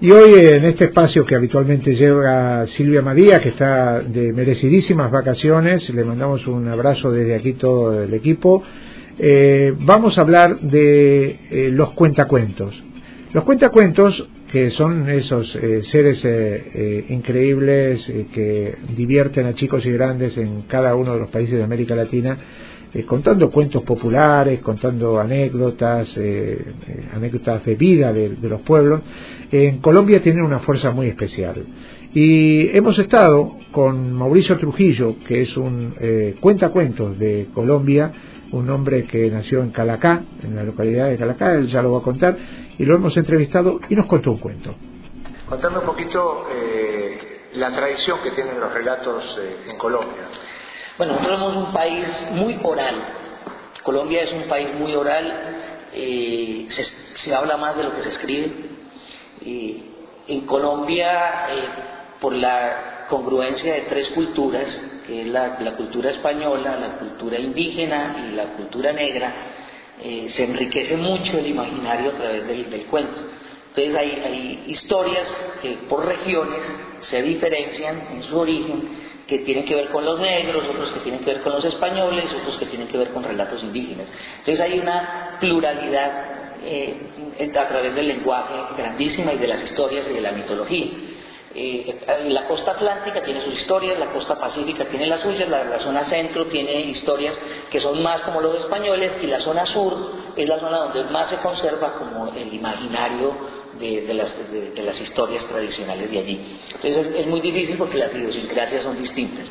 Y hoy en este espacio que habitualmente lleva Silvia María, que está de merecidísimas vacaciones, le mandamos un abrazo desde aquí todo el equipo, eh, vamos a hablar de eh, los cuentacuentos. Los cuentacuentos, que son esos eh, seres eh, eh, increíbles eh, que divierten a chicos y grandes en cada uno de los países de América Latina, eh, contando cuentos populares, contando anécdotas, eh, eh, anécdotas de vida de, de los pueblos. En Colombia tienen una fuerza muy especial. Y hemos estado con Mauricio Trujillo, que es un eh, cuentacuentos de Colombia, un hombre que nació en Calacá, en la localidad de Calacá, él ya lo va a contar, y lo hemos entrevistado y nos contó un cuento. Contame un poquito eh, la tradición que tienen los relatos eh, en Colombia. Bueno, nosotros somos un país muy oral. Colombia es un país muy oral, eh, se, se habla más de lo que se escribe. Eh, en Colombia, eh, por la congruencia de tres culturas, que es la, la cultura española, la cultura indígena y la cultura negra, eh, se enriquece mucho el imaginario a través del, del cuento. Entonces hay, hay historias que por regiones se diferencian en su origen, que tienen que ver con los negros, otros que tienen que ver con los españoles, otros que tienen que ver con relatos indígenas. Entonces hay una pluralidad eh, a través del lenguaje grandísima y de las historias y de la mitología. Eh, la costa atlántica tiene sus historias, la costa pacífica tiene las suyas, la, la zona centro tiene historias que son más como los españoles, y la zona sur es la zona donde más se conserva como el imaginario de, de, las, de, de las historias tradicionales de allí. Entonces es, es muy difícil porque las idiosincrasias son distintas.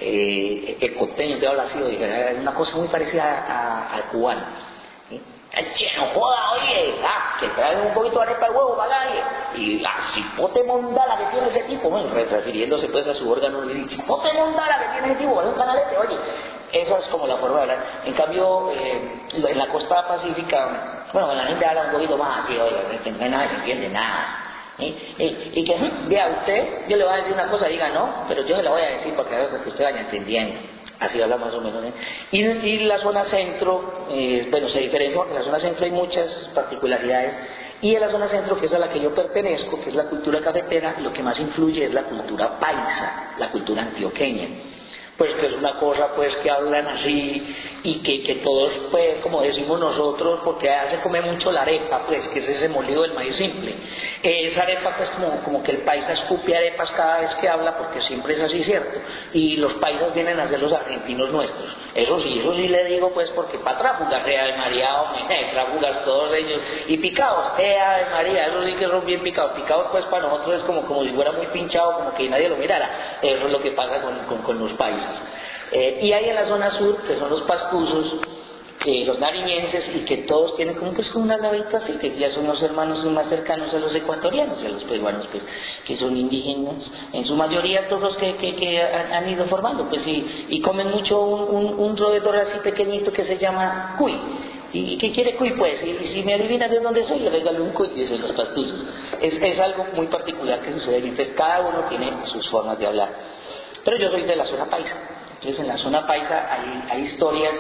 Eh, el costeño te habla así, es una cosa muy parecida a, a, al cubano. ¿Sí? Che, no joda, oye, ah, que traigan un poquito de arepa de huevo para nadie. Y la cipote mondala que tiene ese tipo, bueno, refiriéndose pues a su órgano, y cipote mondala que tiene ese tipo, es un canalete, oye. Esa es como la forma de hablar. En cambio, eh, en la costa pacífica, bueno, la gente habla un poquito más así, oye, no hay nada que entiende nada. ¿Sí? Y, y que, vea usted, yo le voy a decir una cosa, diga no, pero yo se la voy a decir porque a veces que usted vaya entendiendo. Así habla más o menos. ¿eh? Y, y la zona centro, eh, bueno, se diferencia porque en la zona centro hay muchas particularidades. Y en la zona centro, que es a la que yo pertenezco, que es la cultura cafetera, lo que más influye es la cultura paisa, la cultura antioqueña. Pues que es una cosa pues que hablan así y que, que todos pues como decimos nosotros, porque allá se come mucho la arepa, pues que es ese molido del maíz simple. Esa arepa pues como, como que el paisa escupe arepas cada vez que habla, porque siempre es así, ¿cierto? Y los paisas vienen a ser los argentinos nuestros. Eso sí, eso sí le digo pues porque para tráfugas, eh, Ave María, hombre, tráfugas todos ellos. Y picados, eh, Ave María, eso sí que son bien picados. Picados pues para nosotros es como, como si fuera muy pinchado, como que nadie lo mirara. Eso es lo que pasa con, con, con los paisas. Eh, y hay en la zona sur, que son los pastusos, eh, los nariñenses, y que todos tienen como pues una lavita así, que ya son los hermanos más cercanos a los ecuatorianos y a los peruanos, pues, que son indígenas, en su mayoría todos los que, que, que han, han ido formando, pues, y, y comen mucho un, un, un roedor así pequeñito que se llama cuy. ¿Y qué quiere cuy, pues? Y, y si me adivinan de dónde soy, le regalo un cuy, dicen los pastusos. Es, es algo muy particular que sucede, entonces cada uno tiene sus formas de hablar. Pero yo soy de la zona paisa. Entonces en la zona paisa hay, hay historias.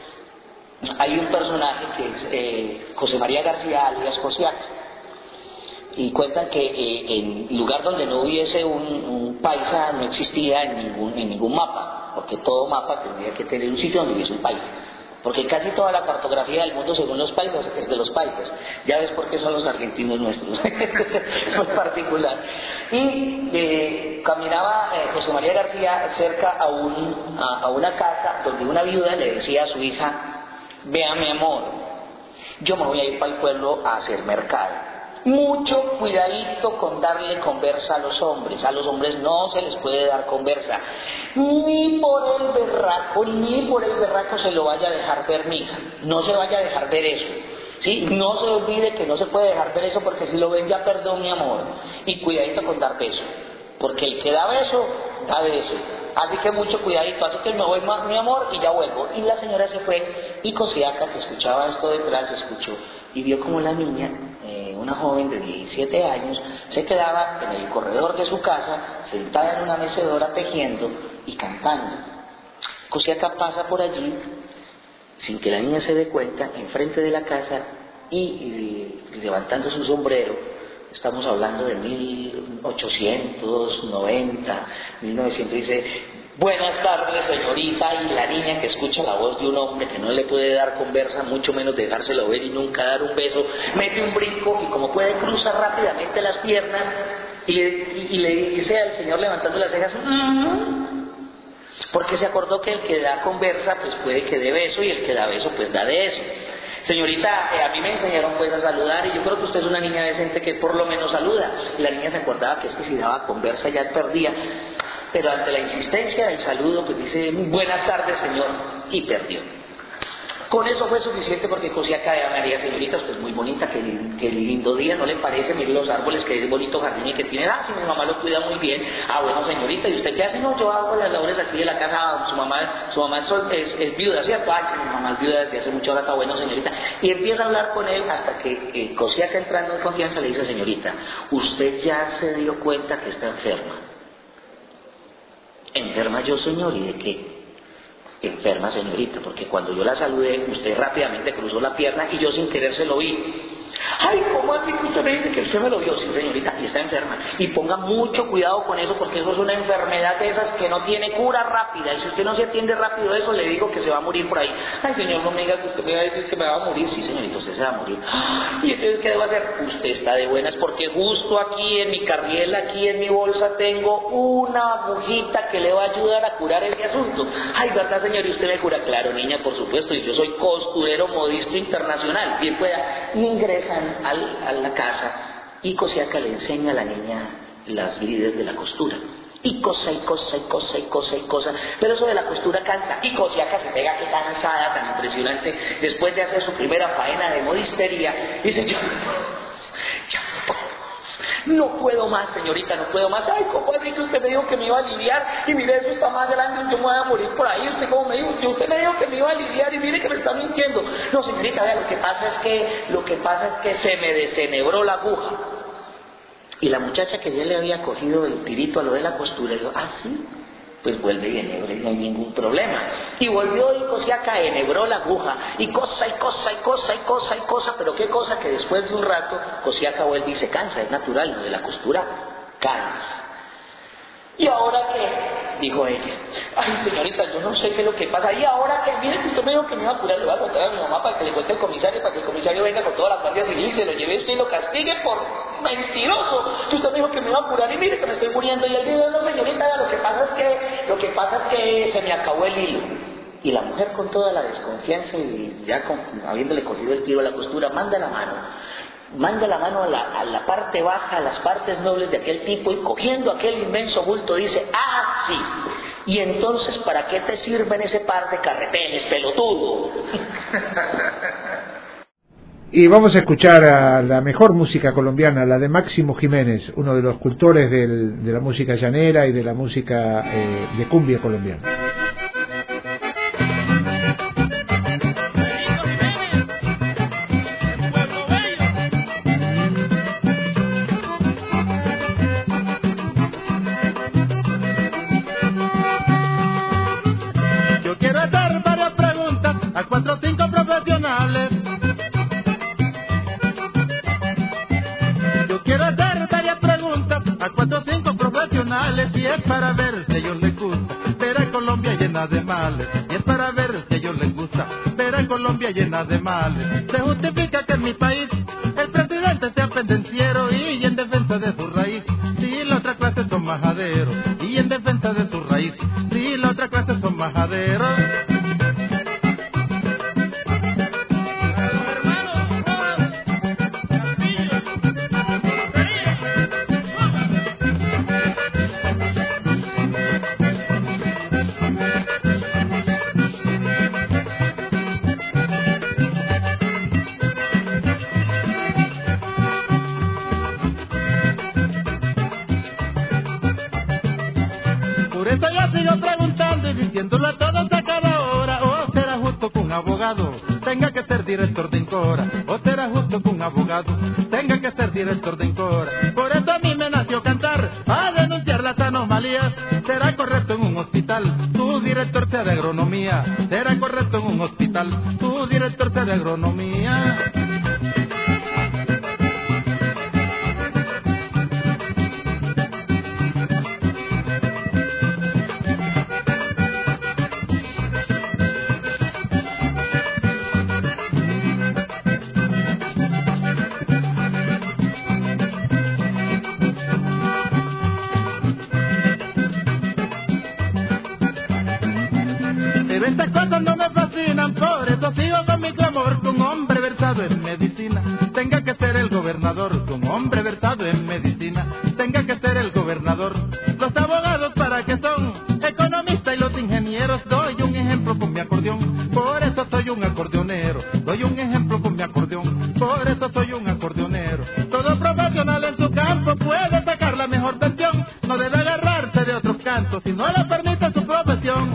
Hay un personaje que es eh, José María García, alias Josiac, y cuentan que eh, en lugar donde no hubiese un, un paisa no existía en ningún, en ningún mapa, porque todo mapa tendría que tener un sitio donde hubiese un paisa, porque casi toda la cartografía del mundo según los paisas es de los paisas. Ya ves por qué son los argentinos nuestros. Muy particular. Y eh, caminaba eh, José María García cerca a, un, a, a una casa donde una viuda le decía a su hija: vea mi amor, yo me voy a ir para el pueblo a hacer mercado. Mucho cuidadito con darle conversa a los hombres. A los hombres no se les puede dar conversa. Ni por el berraco, ni por el berraco se lo vaya a dejar ver, mija. No se vaya a dejar ver eso. ¿Sí? No se olvide que no se puede dejar ver eso, porque si lo ven ya perdió mi amor. Y cuidadito con dar beso, porque el que da beso, da beso. Así que mucho cuidadito, así que me voy más, mi amor, y ya vuelvo. Y la señora se fue, y Cosiaca, que escuchaba esto detrás, escuchó y vio como la niña, eh, una joven de diecisiete años, se quedaba en el corredor de su casa, sentada en una mecedora tejiendo y cantando. Cosiaca pasa por allí, sin que la niña se dé cuenta, enfrente de la casa, y, y levantando su sombrero, estamos hablando de mil ochocientos noventa, mil novecientos, dice: buenas tardes, señorita, y la niña que escucha la voz de un hombre que no le puede dar conversa, mucho menos dejárselo ver y nunca dar un beso, mete un brinco y como puede cruza rápidamente las piernas y le, y, y le dice al señor levantando las cejas: mm-hmm. Porque se acordó que el que da conversa pues puede que dé beso y el que da beso pues da de eso. Señorita, eh, a mí me enseñaron pues a saludar y yo creo que usted es una niña decente que por lo menos saluda. Y la niña se acordaba que es que si daba conversa ya perdía, pero ante la insistencia del saludo pues dice: buenas tardes, señor, y perdió. Con eso fue suficiente porque cosía cada María: señorita, usted es muy bonita, qué, qué lindo día, ¿no le parece? Mire los árboles, qué bonito jardín y que tiene. Ah, sí, mi mamá lo cuida muy bien. Ah, bueno, señorita, ¿y usted qué hace? No, yo hago las labores aquí de la casa. Su mamá, su mamá es, es, es viuda, ¿cierto? Ah, sí, mi mamá es viuda desde hace mucho rato. Bueno, señorita. Y empieza a hablar con él hasta que eh, Cosiaca, entrando en confianza, le dice: señorita, usted ya se dio cuenta que está enferma. ¿Enferma yo, señor? ¿Y de qué? Enferma, señorita, porque cuando yo la saludé, usted rápidamente cruzó la pierna y yo sin querer se lo vi. Ay, ¿cómo así que usted me dice que usted me lo vio? Sí, señorita, y está enferma. Y ponga mucho cuidado con eso, porque eso es una enfermedad de esas que no tiene cura rápida. Y si usted no se atiende rápido eso, le digo que se va a morir por ahí. Ay, señor, no me diga que usted me va a decir que me va a morir. Sí, señorita, usted se va a morir. Y entonces, ¿qué debo hacer? Usted está de buenas, porque justo aquí en mi carriel, aquí en mi bolsa, tengo una agujita que le va a ayudar a curar ese asunto. Ay, ¿verdad, señor? ¿Y usted me cura? Claro, niña, por supuesto. Y yo soy costurero modisto internacional. Bien pueda, ingresan al, a la casa y Cosiaca le enseña a la niña las lides de la costura. Y cosa, y cosa, y cosa, y cosa, y cosa. Pero eso de la costura cansa. Y Cosiaca se pega, qué cansada, tan impresionante, después de hacer su primera faena de modistería. Dice: yo no puedo más, ya no puedo más. No puedo más, señorita, no puedo más. Ay, ¿cómo así que usted me dijo que me iba a aliviar? Y mire, eso está más grande, yo me voy a morir por ahí. ¿Usted cómo me dijo? Usted me dijo que me iba a aliviar y mire que me está mintiendo. No, señorita, vea, lo que pasa es que, lo que pasa es que se me desenebró la aguja. Y la muchacha que ya le había cogido el tirito a lo de la costura, dijo: ah, sí, pues vuelve y enhebra y no hay ningún problema. Y volvió y Cosiaca enhebró la aguja, y cosa, y cosa, y cosa, y cosa, y cosa, pero qué cosa que después de un rato Cosiaca vuelve y se cansa, es natural, lo de la costura cansa. ¿Y ahora qué? Dijo ella. Ay, señorita, yo no sé qué es lo que pasa. ¿Y ahora qué? Mire que usted me dijo que me iba a curar, le voy a contar a mi mamá para que le cuente al comisario, para que el comisario venga con todas las guardias civiles, se lo lleve usted y lo castigue por mentiroso. Que usted me dijo que me iba a curar y mire que me estoy muriendo. Y él dijo: no, señorita, lo que pasa es que, lo que pasa es que se me acabó el hilo. Y la mujer, con toda la desconfianza y ya con, habiéndole cogido el tiro a la costura, manda la mano. Manda la mano a la, a la parte baja, a las partes nobles de aquel tipo, y cogiendo aquel inmenso bulto dice: ah, sí. Y entonces, ¿para qué te sirven ese par de carreteles, pelotudo? Y vamos a escuchar a la mejor música colombiana, la de Máximo Jiménez, uno de los cultores del, de la música llanera y de la música eh, de cumbia colombiana. Cuatro o cinco profesionales. Yo quiero hacer varias preguntas a cuatro o cinco profesionales, y es para ver si a ellos les gusta ver a Colombia llena de males. Y es para ver si a ellos les gusta ver a Colombia llena de males. Se justifica que en mi país el presidente sea pendenciero y en defensa de su raíz, si la otra clase son majaderos. Y en defensa de su raíz, si la otra clase son majaderos. Diciéndolo a todos a cada hora, o será justo que un abogado tenga que ser director de Incora, o será justo que un abogado tenga que ser director de Incora. Por eso a mí me nació cantar, a denunciar las anomalías. Será correcto en un hospital, tu director sea de agronomía. Será correcto en un hospital, tu director sea de agronomía. versado en medicina, tenga que ser el gobernador, que un hombre versado en medicina, tenga que ser el gobernador. Los abogados para qué son, economistas y los ingenieros, doy un ejemplo con mi acordeón, por eso soy un acordeonero, doy un ejemplo con mi acordeón, por eso soy un acordeonero. Todo profesional en su campo puede sacar la mejor versión, no debe agarrarse de otros cantos si no le permite su profesión.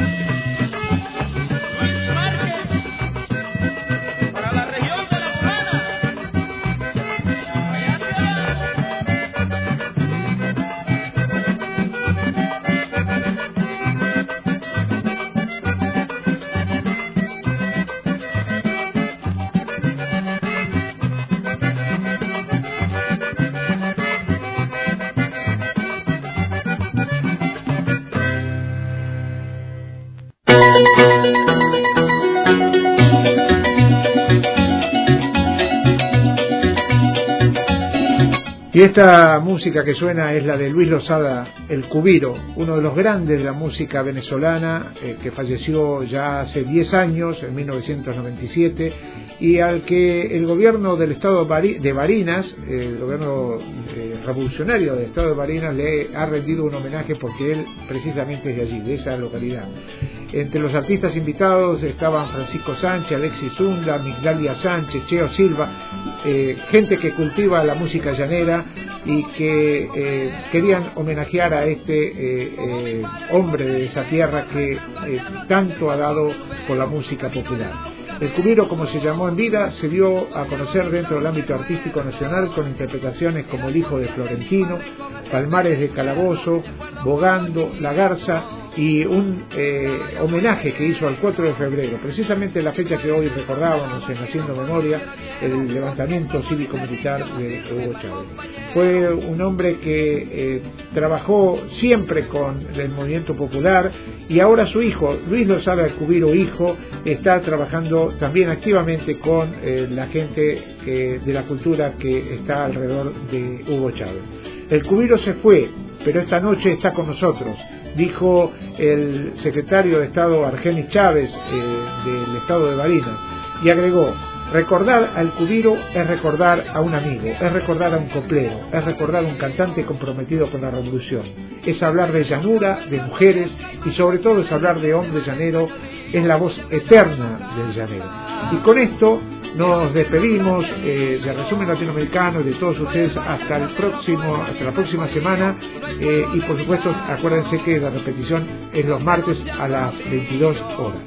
Y esta música que suena es la de Luis Losada, El Cubiro, uno de los grandes de la música venezolana, eh, que falleció ya hace diez años, en mil novecientos noventa y siete, y al que el gobierno del estado de Barinas, el gobierno eh, revolucionario del estado de Barinas, le ha rendido un homenaje porque él precisamente es de allí, de esa localidad. Entre los artistas invitados estaban Francisco Sánchez, Alexis Zunda, Migdalia Sánchez, Cheo Silva, eh, gente que cultiva la música llanera y que eh, querían homenajear a este eh, eh, hombre de esa tierra que eh, tanto ha dado por la música popular. El Cubiro, como se llamó en vida, se dio a conocer dentro del ámbito artístico nacional con interpretaciones como El Hijo de Florentino, Palmares de Calabozo, Bogando, La Garza y un eh, homenaje que hizo al cuatro de febrero, precisamente la fecha que hoy recordábamos en Haciendo Memoria, el levantamiento cívico-militar de Hugo Chávez. Fue un hombre que eh, trabajó siempre con el movimiento popular y ahora su hijo, Luis Losada El Cubiro hijo, está trabajando también activamente con eh, la gente eh, de la cultura que está alrededor de Hugo Chávez. El Cubiro se fue, pero esta noche está con nosotros, dijo el secretario de Estado Argenis Chávez eh, del estado de Barinas, y agregó: recordar al Cubiro es recordar a un amigo, es recordar a un coplero, es recordar a un cantante comprometido con la revolución, es hablar de llanura, de mujeres y sobre todo es hablar de hombre llanero, es la voz eterna del llanero. Y con esto nos despedimos eh, del Resumen Latinoamericano y de todos ustedes hasta el próximo, hasta la próxima semana, eh, y por supuesto acuérdense que la repetición es los martes a las veintidós horas.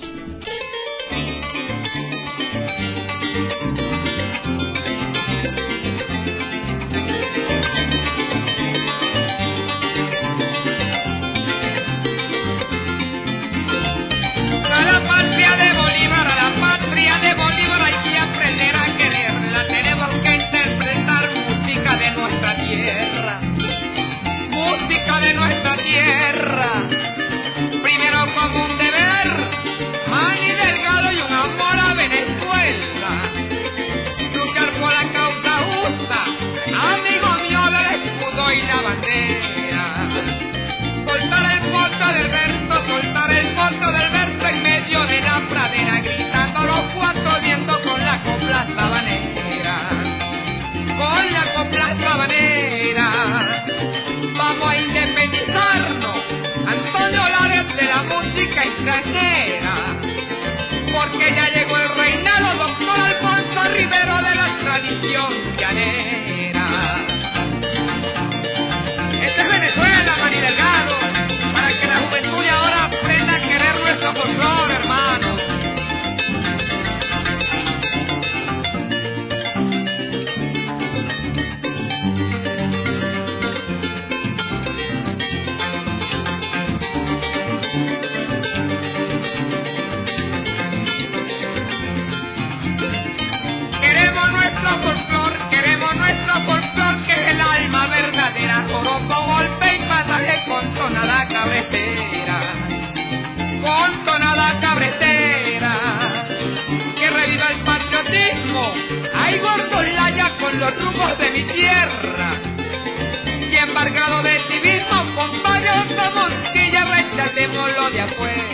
De nuestra tierra, primero como un deber, Manny Delgado y un amor a Venezuela, luchar por la causa justa, amigo mío del escudo y la bandera, soltar el foto del verso, soltar el foto del verso en medio de la pradera, gritando los cuatro vientos con la copla sabanera, con la copla sabanera. Vamos a independizarnos, Antonio Lares, de la música extranjera, porque ya llegó el reinado, doctor Alfonso Rivero, de la tradición llanera. Esta es Venezuela, Manny Delgado, para que la juventud de ahora aprenda a querer nuestro folclore, hermanos. Joropo, golpe y pasaje con tonada cabretera, con tonada cabretera, que reviva el patriotismo, hay gordos laya con los rumos de mi tierra, y embargado de civismo, con varios de Montilla, rechacémoslo de afuera.